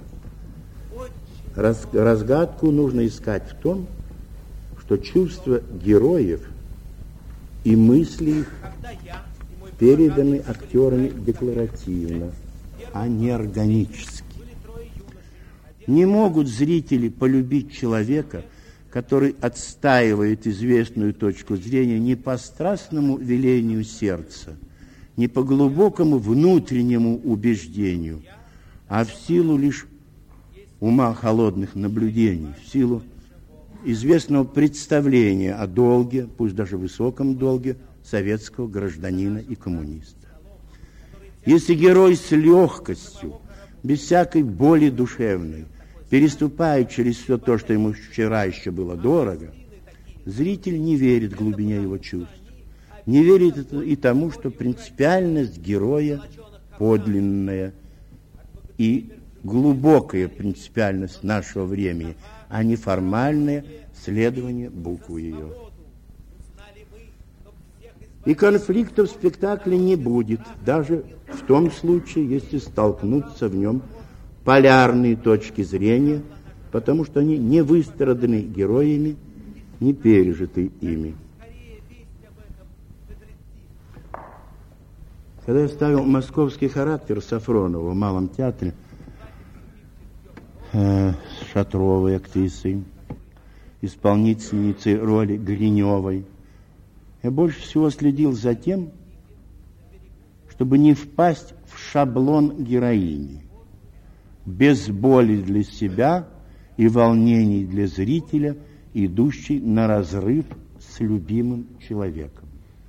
разгадку нужно искать в том, что чувства героев и мысли их переданы актерами декларативно, а не органически. Не могут зрители полюбить человека, который отстаивает известную точку зрения не по страстному велению сердца, не по глубокому внутреннему убеждению, а в силу лишь ума холодных наблюдений, в силу известного представления о долге, пусть даже высоком долге, советского гражданина и коммуниста. Если герой с легкостью, без всякой боли душевной, переступает через все то, что ему вчера еще было дорого, зритель не верит глубине его чувств, не верит и тому, что принципиальность героя подлинная и глубокая принципиальность нашего времени, а не формальное следование буквы ее. И конфликта в спектакле не будет, даже в том случае, если столкнутся в нем полярные точки зрения, потому что они не выстраданы героями, не пережиты ими. Когда я ставил «Московский характер» Сафронова в Малом театре, э, с Шатровой актрисой, исполнительницей роли Гриневой, я больше всего следил за тем, чтобы не впасть в шаблон героини, без боли для себя и волнений для зрителя, идущий на разрыв с любимым человеком.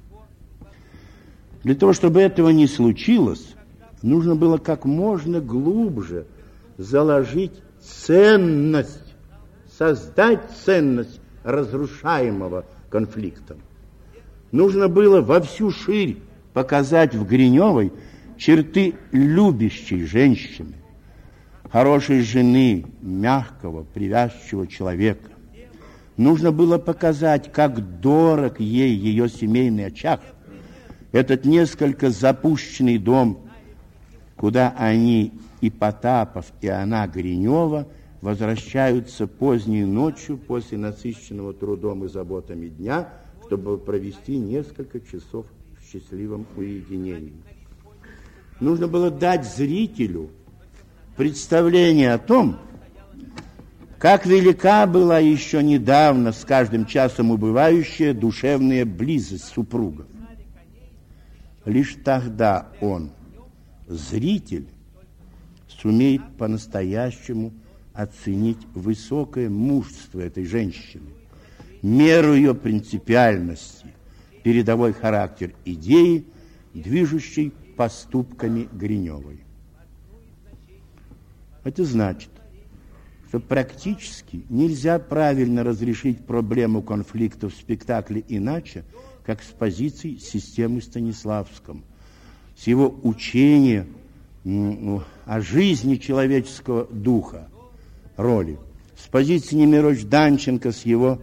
Для того, чтобы этого не случилось, нужно было как можно глубже заложить ценность, создать ценность разрушаемого конфликтом. Нужно было во всю ширь показать в Гриневой черты любящей женщины, хорошей жены, мягкого, привязчивого человека. Нужно было показать, как дорог ей ее семейный очаг, этот несколько запущенный дом, куда они, и Потапов, и она, Гринева, возвращаются поздней ночью после насыщенного трудом и заботами дня, чтобы провести несколько часов в счастливом уединении. Нужно было дать зрителю представление о том, как велика была еще недавно, с каждым часом убывающая, душевная близость супругов. Лишь тогда он, зритель, сумеет по-настоящему оценить высокое мужество этой женщины, меру ее принципиальности, передовой характер идеи, движущей поступками Гриневой. Это значит, что практически нельзя правильно разрешить проблему конфликта в спектакле иначе, как с позиции системы Станиславском, с его учения о жизни человеческого духа, роли, с позиции Немирович Данченко с его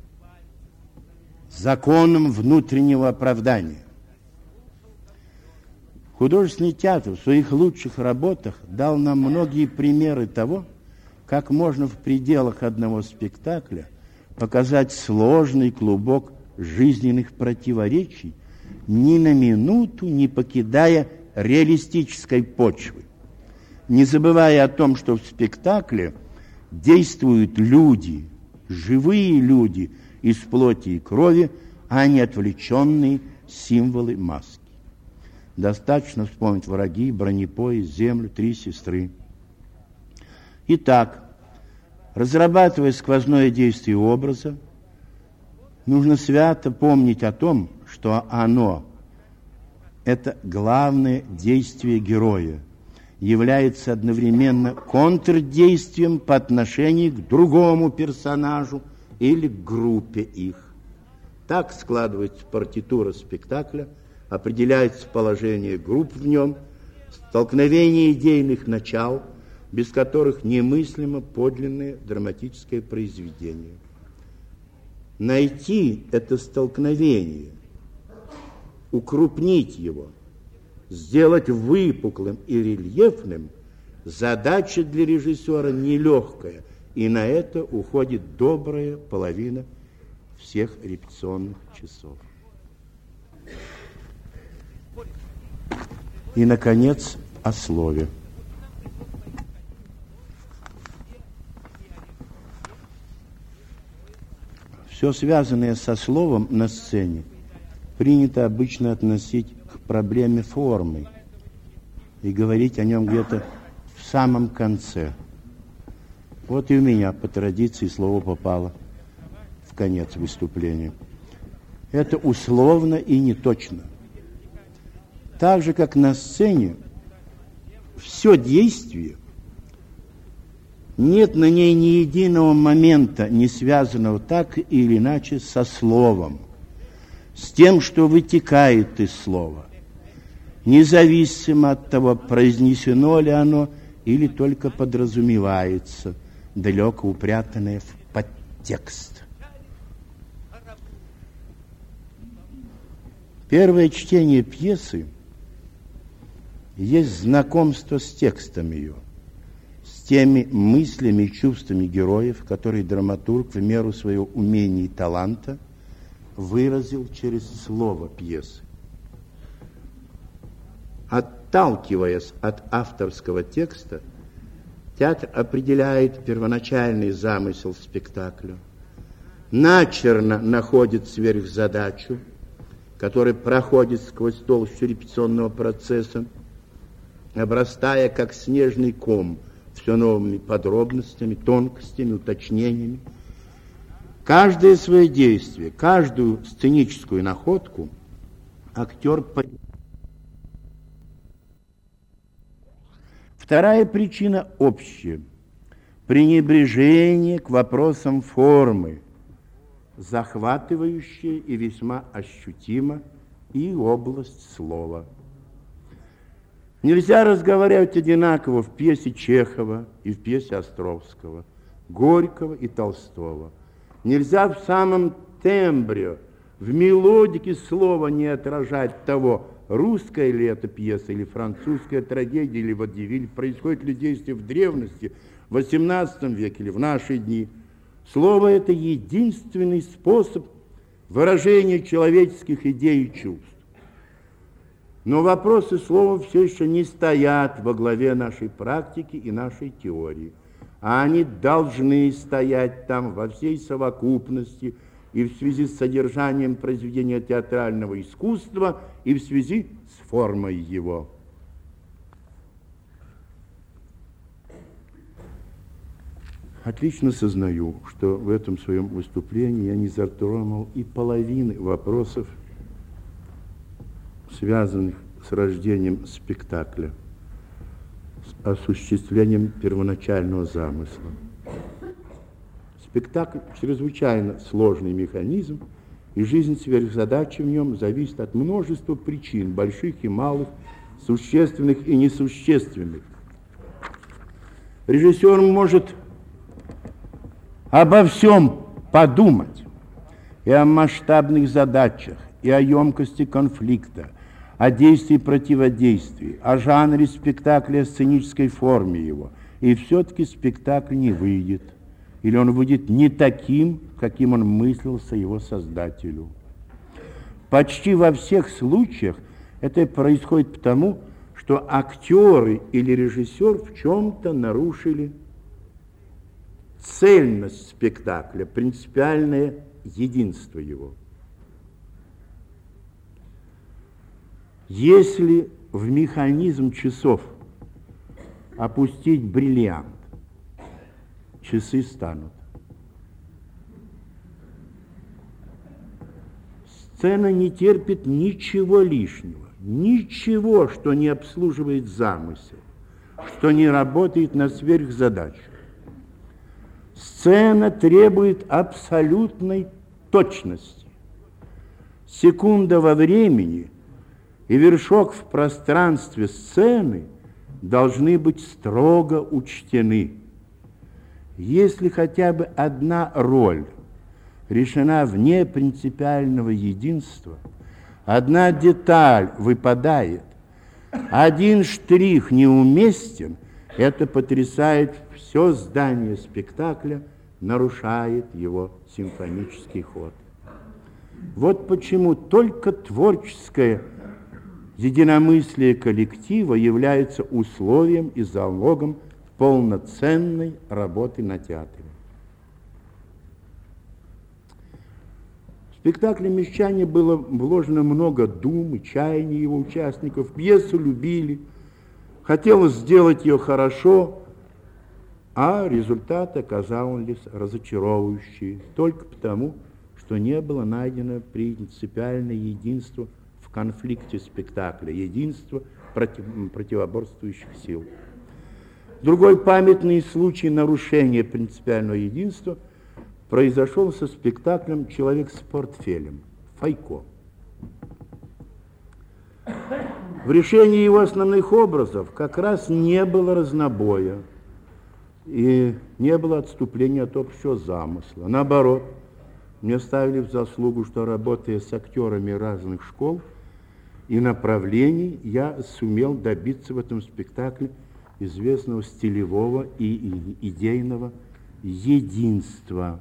законом внутреннего оправдания. Художественный театр в своих лучших работах дал нам многие примеры того, как можно в пределах одного спектакля показать сложный клубок жизненных противоречий, ни на минуту не покидая реалистической почвы, не забывая о том, что в спектакле действуют люди, живые люди из плоти и крови, а не отвлеченные символы маски. Достаточно вспомнить «Враги», «Бронепоезд», «Землю», «Три сестры». Итак, разрабатывая сквозное действие образа, нужно свято помнить о том, что оно, это главное действие героя, является одновременно контрдействием по отношению к другому персонажу или к группе их. Так складывается партитура спектакля, определяется положение групп в нем, столкновение идейных начал, без которых немыслимо подлинное драматическое произведение. Найти это столкновение, укрупнить его, сделать выпуклым и рельефным – задача для режиссера нелегкая, и на это уходит добрая половина всех репетиционных часов. И, наконец, о слове. Все связанное со словом на сцене принято обычно относить к проблеме формы и говорить о нем где-то в самом конце. Вот и у меня по традиции слово попало в конец выступления. Это условно и неточно. Так же, как на сцене, все действие, нет на ней ни единого момента, не связанного так или иначе со словом, с тем, что вытекает из слова, независимо от того, произнесено ли оно или только подразумевается, далеко упрятанное в подтекст. Первое чтение пьесы есть знакомство с текстом ее, с теми мыслями и чувствами героев, которые драматург в меру своего умения и таланта выразил через слово пьесы. Отталкиваясь от авторского текста, театр определяет первоначальный замысел спектакля, начерно находит сверхзадачу, которая проходит сквозь толщу репетиционного процесса, обрастая как снежный ком все новыми подробностями, тонкостями, уточнениями. Каждое свое действие, каждую сценическую находку актер понимает. Вторая причина общая. Пренебрежение к вопросам формы, захватывающее и весьма ощутимо и область слова. Нельзя разговаривать одинаково в пьесе Чехова и в пьесе Островского, Горького и Толстого. Нельзя в самом тембре, в мелодике слова не отражать того, русская ли это пьеса, или французская трагедия, или водевиль, происходит ли действие в древности, в восемнадцатом веке или в наши дни. Слово – это единственный способ выражения человеческих идей и чувств. Но вопросы слова все еще не стоят во главе нашей практики и нашей теории, а они должны стоять там во всей совокупности и в связи с содержанием произведения театрального искусства, и в связи с формой его. Отлично сознаю, что в этом своем выступлении я не затронул и половины вопросов, связанных с рождением спектакля, с осуществлением первоначального замысла. Спектакль – чрезвычайно сложный механизм, и жизнь сверхзадачи в нем зависит от множества причин, больших и малых, существенных и несущественных. Режиссер может обо всем подумать, и о масштабных задачах, и о емкости конфликта, о действии и противодействии, о жанре спектакля, о сценической форме его. И все-таки спектакль не выйдет. Или он выйдет не таким, каким он мыслился его создателю. Почти во всех случаях это происходит потому, что актеры или режиссер в чем-то нарушили цельность спектакля, принципиальное единство его. Если в механизм часов опустить бриллиант, часы станут. Сцена не терпит ничего лишнего, ничего, что не обслуживает замысел, что не работает на сверхзадачу. Сцена требует абсолютной точности. Секунда во времени и вершок в пространстве сцены должны быть строго учтены. Если хотя бы одна роль решена вне принципиального единства, одна деталь выпадает, один штрих неуместен, это потрясает все здание спектакля, нарушает его симфонический ход. Вот почему только творческое единомыслие коллектива является условием и залогом полноценной работы на театре. В спектакле «Мещане» было вложено много дум и чаяний его участников. Пьесу любили, хотелось сделать ее хорошо, а результат оказался разочаровывающий только потому, что не было найдено принципиальное единство в конфликте спектакля, единство против, противоборствующих сил. Другой памятный случай нарушения принципиального единства произошел со спектаклем «Человек с портфелем» Файко. В решении его основных образов как раз не было разнобоя и не было отступления от общего замысла. Наоборот, мне ставили в заслугу, что, работая с актерами разных школ и направлений, я сумел добиться в этом спектакле известного стилевого и идейного единства.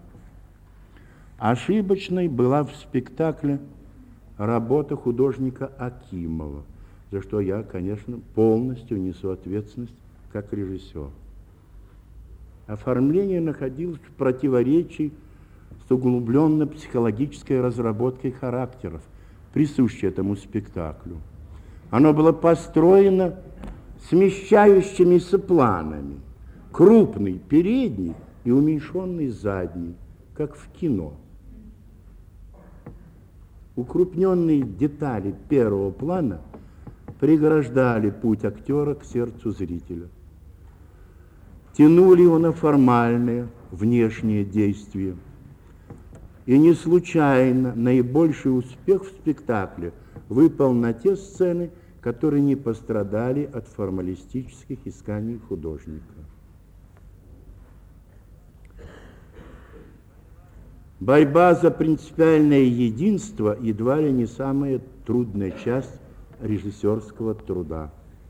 Ошибочной была в спектакле работа художника Акимова. за что я, конечно, полностью несу ответственность как режиссер. Оформление находилось в противоречии с углубленно психологической разработкой характеров, присущей этому спектаклю. Оно было построено смещающимися планами. Крупный передний и уменьшенный задний, как в кино. Укрупненные детали первого плана преграждали путь актера к сердцу зрителя. Тянули его на формальные внешние действия. И не случайно наибольший успех в спектакле выпал на те сцены, которые не пострадали от формалистических исканий художника. Борьба за принципиальное единство едва ли не самая трудная часть режиссерского труда.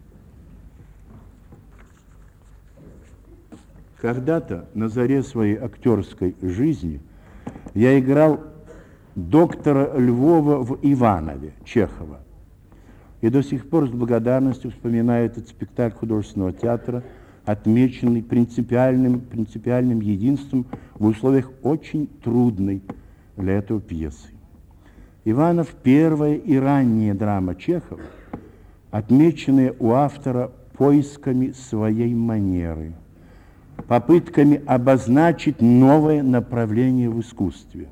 Когда-то на заре своей актерской жизни я играл доктора Львова в «Иванове» Чехова. И до сих пор с благодарностью вспоминаю этот спектакль художественного театра, отмеченный принципиальным, принципиальным единством в условиях очень трудной для этого пьесы. «Иванов» – первая и ранняя драма Чехова, отмеченная у автора поисками своей манеры, попытками обозначить новое направление в искусстве.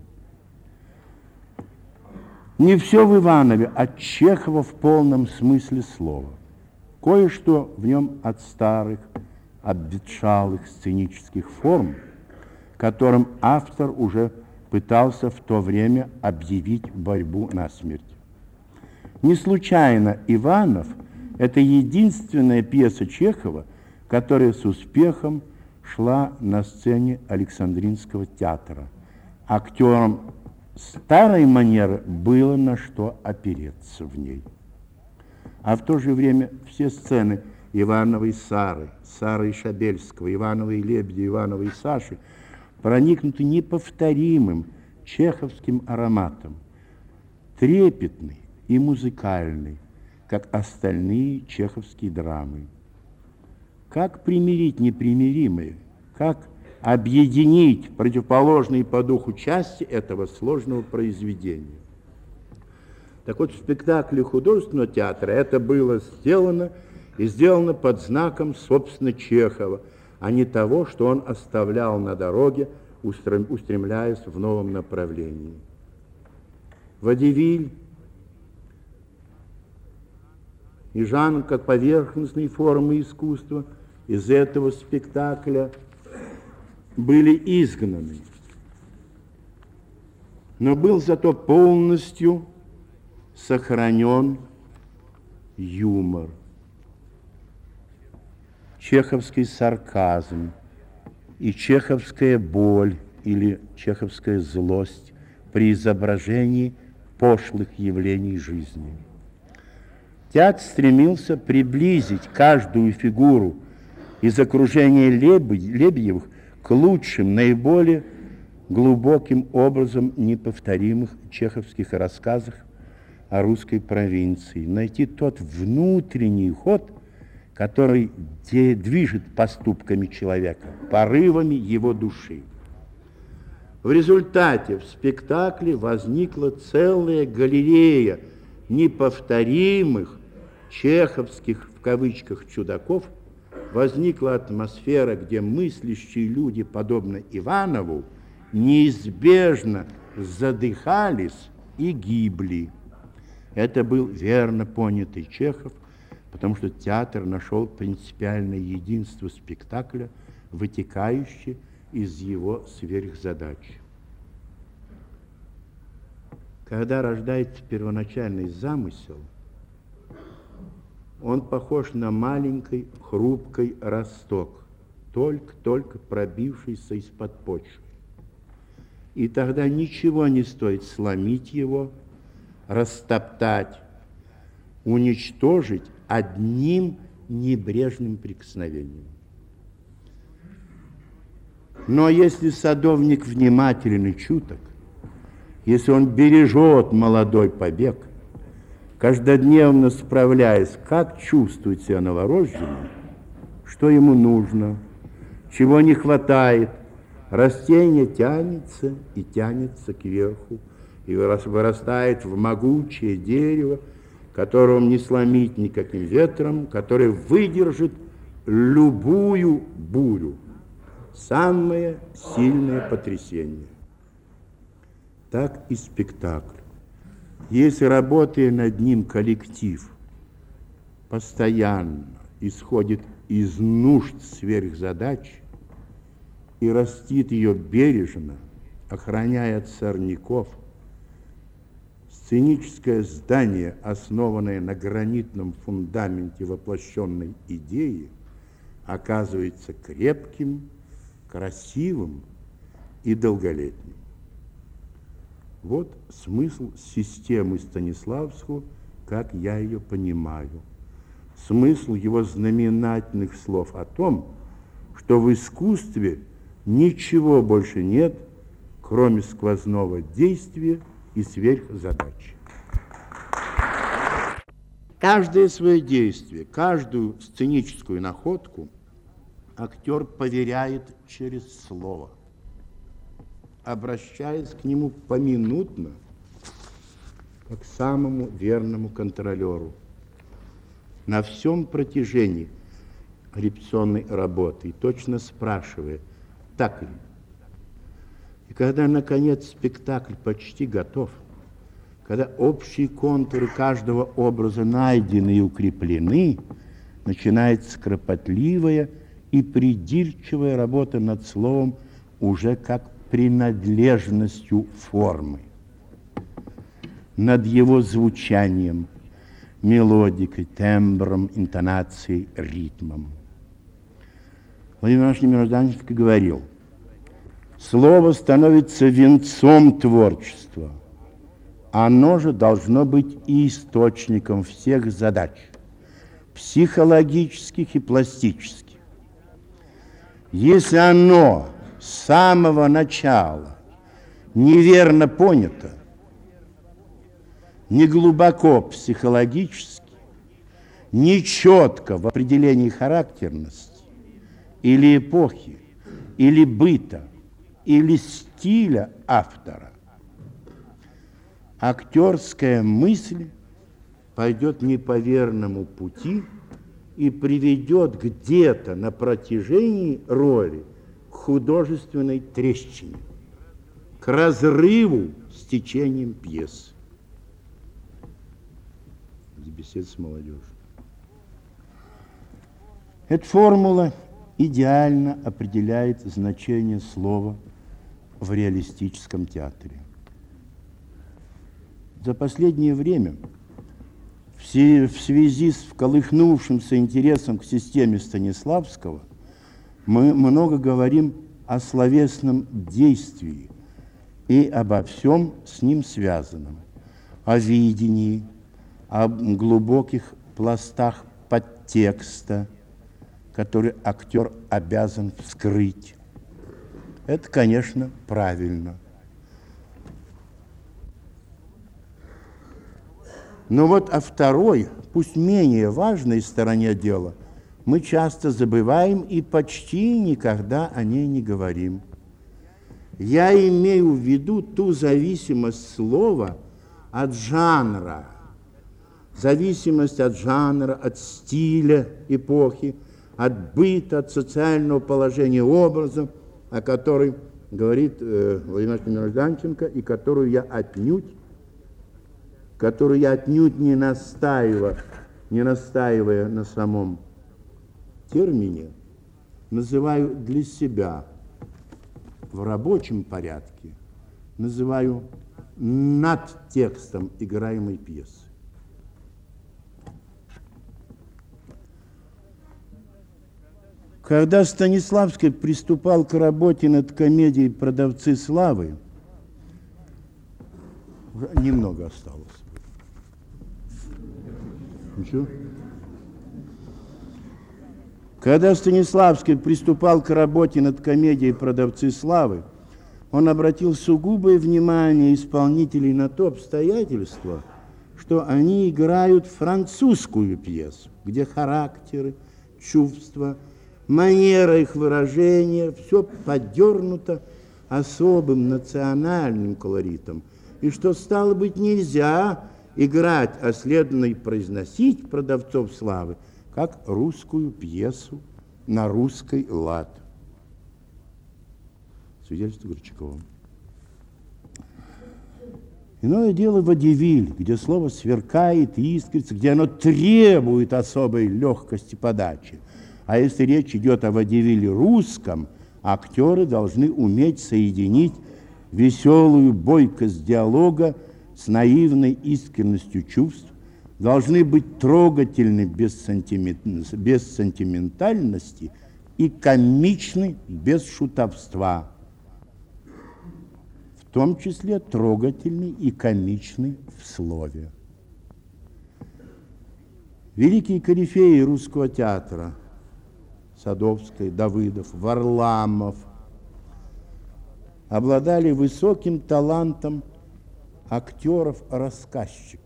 Не все в «Иванове» от Чехова в полном смысле слова. Кое-что в нем от старых, обветшалых сценических форм, которым автор уже пытался в то время объявить борьбу насмерть. Не случайно «Иванов» – это единственная пьеса Чехова, которая с успехом шла на сцене Александринского театра. Актерам старой манеры было на что опереться в ней. А в то же время все сцены Ивановой Сары, Сары и Шабельского, Ивановой Лебедя, Ивановой Саши проникнуты неповторимым чеховским ароматом, трепетный и музыкальный, как остальные чеховские драмы. Как примирить непримиримое, как объединить противоположные по духу части этого сложного произведения. Так вот, в спектакле художественного театра это было сделано и сделано под знаком, собственно, Чехова, а не того, что он оставлял на дороге, устремляясь в новом направлении. Водевиль и жанр как поверхностные формы искусства из этого спектакля были изгнаны. Но был зато полностью сохранен юмор, чеховский сарказм и чеховская боль или чеховская злость при изображении пошлых явлений жизни. Театр стремился приблизить каждую фигуру из окружения Лебедевых к лучшим, наиболее глубоким образом неповторимых чеховских рассказах о русской провинции, найти тот внутренний ход, который движет поступками человека, порывами его души. В результате в спектакле возникла целая галерея неповторимых чеховских, в кавычках, чудаков, возникла атмосфера, где мыслящие люди, подобно Иванову, неизбежно задыхались и гибли. Это был верно понятый Чехов, потому что театр нашел принципиальное единство спектакля, вытекающее из его сверхзадач. Когда рождается первоначальный замысел, он похож на маленький хрупкий росток, только-только пробившийся из-под почвы. И тогда ничего не стоит сломить его, растоптать, уничтожить одним небрежным прикосновением. Но если садовник внимателен и чуток, если он бережет молодой побег, каждодневно справляясь, как чувствует себя новорожденный, что ему нужно, чего не хватает, растение тянется и тянется кверху, и вырастает в могучее дерево, которого не сломить никаким ветром, которое выдержит любую бурю, самое сильное потрясение. Так и спектакль. Если, работая над ним, коллектив постоянно исходит из нужд сверхзадач и растит ее бережно, охраняя от сорняков, сценическое здание, основанное на гранитном фундаменте воплощенной идеи, оказывается крепким, красивым и долголетним. Вот смысл системы Станиславского, как я ее понимаю. Смысл его знаменательных слов о том, что в искусстве ничего больше нет, кроме сквозного действия и сверхзадач. Каждое свое действие, каждую сценическую находку актер поверяет через слово, обращаясь к нему поминутно, как к самому верному контролеру. На всем протяжении репетиционной работы, и точно спрашивая, так ли. И когда, наконец, спектакль почти готов, когда общие контуры каждого образа найдены и укреплены, начинается кропотливая и придирчивая работа над словом уже как принадлежностью формы, над его звучанием, мелодикой, тембром, интонацией, ритмом. Владимир Иванович Немирожданский говорил, слово становится венцом творчества. Оно же должно быть и источником всех задач, психологических и пластических. Если оно с самого начала неверно понято, не глубоко психологически, не четко в определении характерности или эпохи, или быта, или стиля автора, актерская мысль пойдет не по верному пути и приведет где-то на протяжении роли к художественной трещине, к разрыву с течением пьесы. Бесед с молодежью. Эта формула идеально определяет значение слова в реалистическом театре. За последнее время в связи с вколыхнувшимся интересом к системе Станиславского мы много говорим о словесном действии и обо всем с ним связанном, о видении, о глубоких пластах подтекста, который актер обязан вскрыть. Это, конечно, правильно. Но вот о второй, пусть менее важной стороне дела, мы часто забываем и почти никогда о ней не говорим. Я имею в виду ту зависимость слова от жанра, зависимость от жанра, от стиля эпохи, от быта, от социального положения образа, о которой говорит э, Владимир Немирожданченко, и которую я отнюдь, которую я отнюдь не настаивая, не настаивая на самом термине, называю для себя в рабочем порядке, называю над текстом играемой пьесы. Когда Станиславский приступал к работе над комедией «Продавцы славы», немного осталось. Ничего? Когда Станиславский приступал к работе над комедией «Продавцы славы», он обратил сугубое внимание исполнителей на то обстоятельство, что они играют французскую пьесу, где характеры, чувства, манера их выражения, все подернуто особым национальным колоритом, и что, стало быть, нельзя играть, а следовало и произносить «Продавцов славы» как русскую пьесу на русский лад. Свидетельство Горчакова. Иное дело водевиль, где слово сверкает и искрится, где оно требует особой легкости подачи. А если речь идет о водевиле русском, актеры должны уметь соединить веселую бойкость диалога с наивной искренностью чувств, должны быть трогательны без, сантимент... без сентиментальности и комичны без шутовства, в том числе трогательны и комичны в слове. Великие корифеи русского театра Садовский, Давыдов, Варламов обладали высоким талантом актеров-рассказчиков.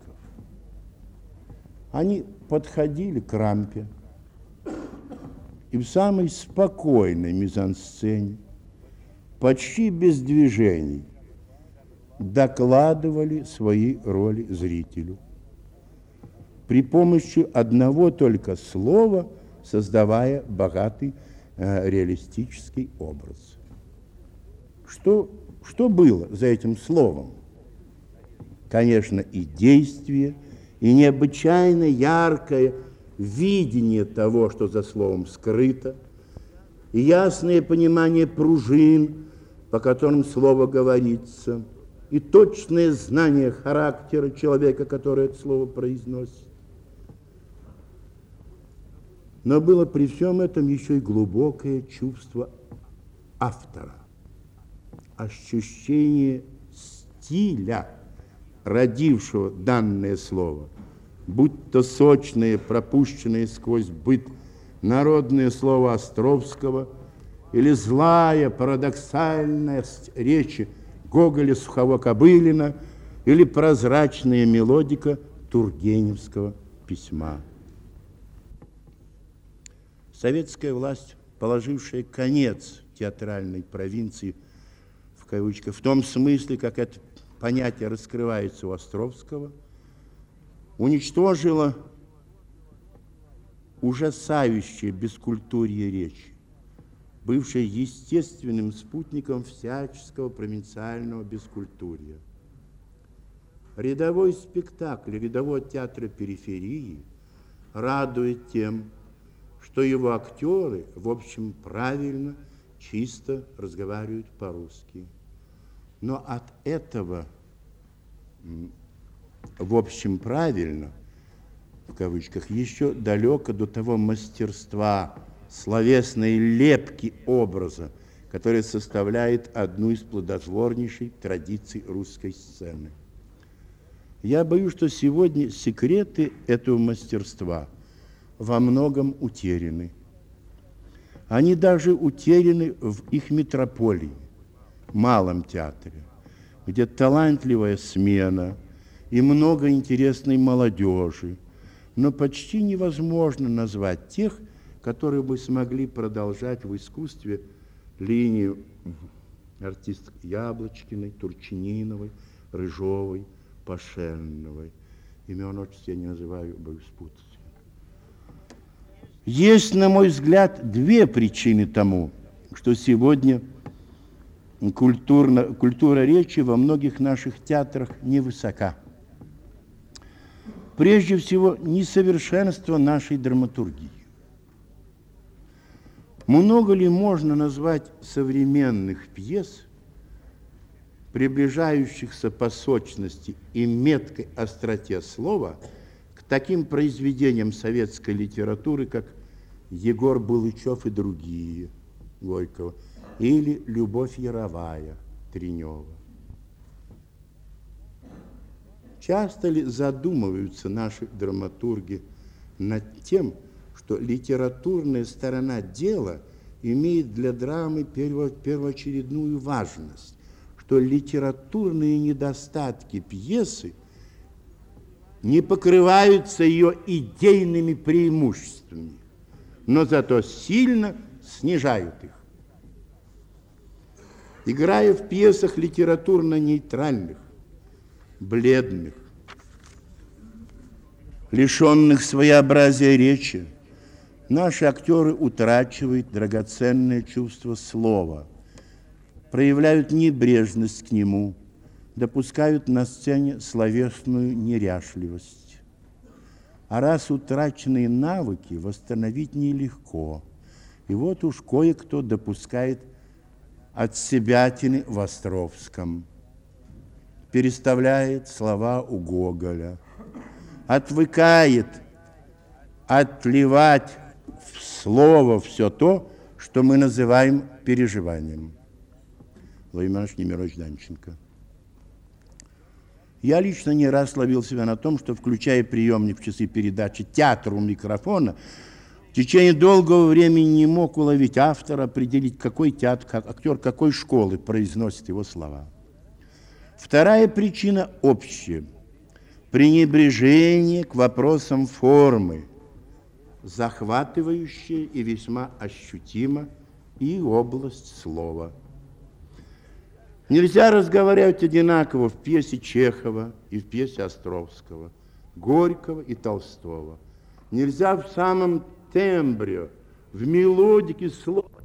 Они подходили к рампе и в самой спокойной мизансцене, почти без движений, докладывали свои роли зрителю. При помощи одного только слова создавая богатый э, реалистический образ. Что, что было за этим словом? Конечно, и действие, и необычайно яркое видение того, что за словом скрыто, и ясное понимание пружин, по которым слово говорится, и точное знание характера человека, который это слово произносит. Но было при всем этом еще и глубокое чувство автора, ощущение стиля, родившего данное слово, будь то сочное, пропущенное сквозь быт народное слово Островского или злая парадоксальность речи Гоголя, Сухого-Кобылина или прозрачная мелодика тургеневского письма. Советская власть, положившая конец театральной провинции, в кавычках, в том смысле, как это понятие раскрывается у Островского, уничтожила ужасающее бескультурье речи, бывшее естественным спутником всяческого провинциального бескультурья. Рядовой спектакль рядового театра периферии радует тем, что его актеры, в общем, правильно, чисто разговаривают по-русски. Но от этого, в общем, правильно, в кавычках, еще далеко до того мастерства, словесной лепки образа, которое составляет одну из плодотворнейших традиций русской сцены. Я боюсь, что сегодня секреты этого мастерства во многом утеряны. Они даже утеряны в их метрополии, малом театре, где талантливая смена и много интересной молодежи, но почти невозможно назвать тех, которые бы смогли продолжать в искусстве линию артисток Яблочкиной, Турчининовой, Рыжовой, Пашенновой. Имен, отчество я не называю, боюсь спутать. Есть, на мой взгляд, две причины тому, что сегодня культурно, культура речи во многих наших театрах невысока. Прежде всего, несовершенство нашей драматургии. Много ли можно назвать современных пьес, приближающихся по сочности и меткой остроте слова к таким произведениям советской литературы, как Егор Булычев и другие, Горького, или Любовь Яровая, Тренева? Часто ли задумываются наши драматурги над тем, что литературная сторона дела имеет для драмы перво- первоочередную важность, что литературные недостатки пьесы не покрываются ее идейными преимуществами, но зато сильно снижают их. Играя в пьесах литературно-нейтральных, бледных, лишенных своеобразия речи, наши актеры утрачивают драгоценное чувство слова, проявляют небрежность к нему, допускают на сцене словесную неряшливость. А раз утраченные навыки восстановить нелегко, и вот уж кое-кто допускает отсебятины в Островском, переставляет слова у Гоголя, отвыкает отливать в слово все то, что мы называем переживанием. Владимир Ильич Немирович Данченко. Я лично не раз ловил себя на том, что, включая приемник в часы передачи «Театр у микрофона», в течение долгого времени не мог уловить автора, определить, какой театр, как, актер какой школы произносит его слова. Вторая причина общая. Пренебрежение к вопросам формы, захватывающее и весьма ощутимо и область слова. Нельзя разговаривать одинаково в пьесе Чехова и в пьесе Островского, Горького и Толстого. Нельзя в самом тембре, в мелодике слова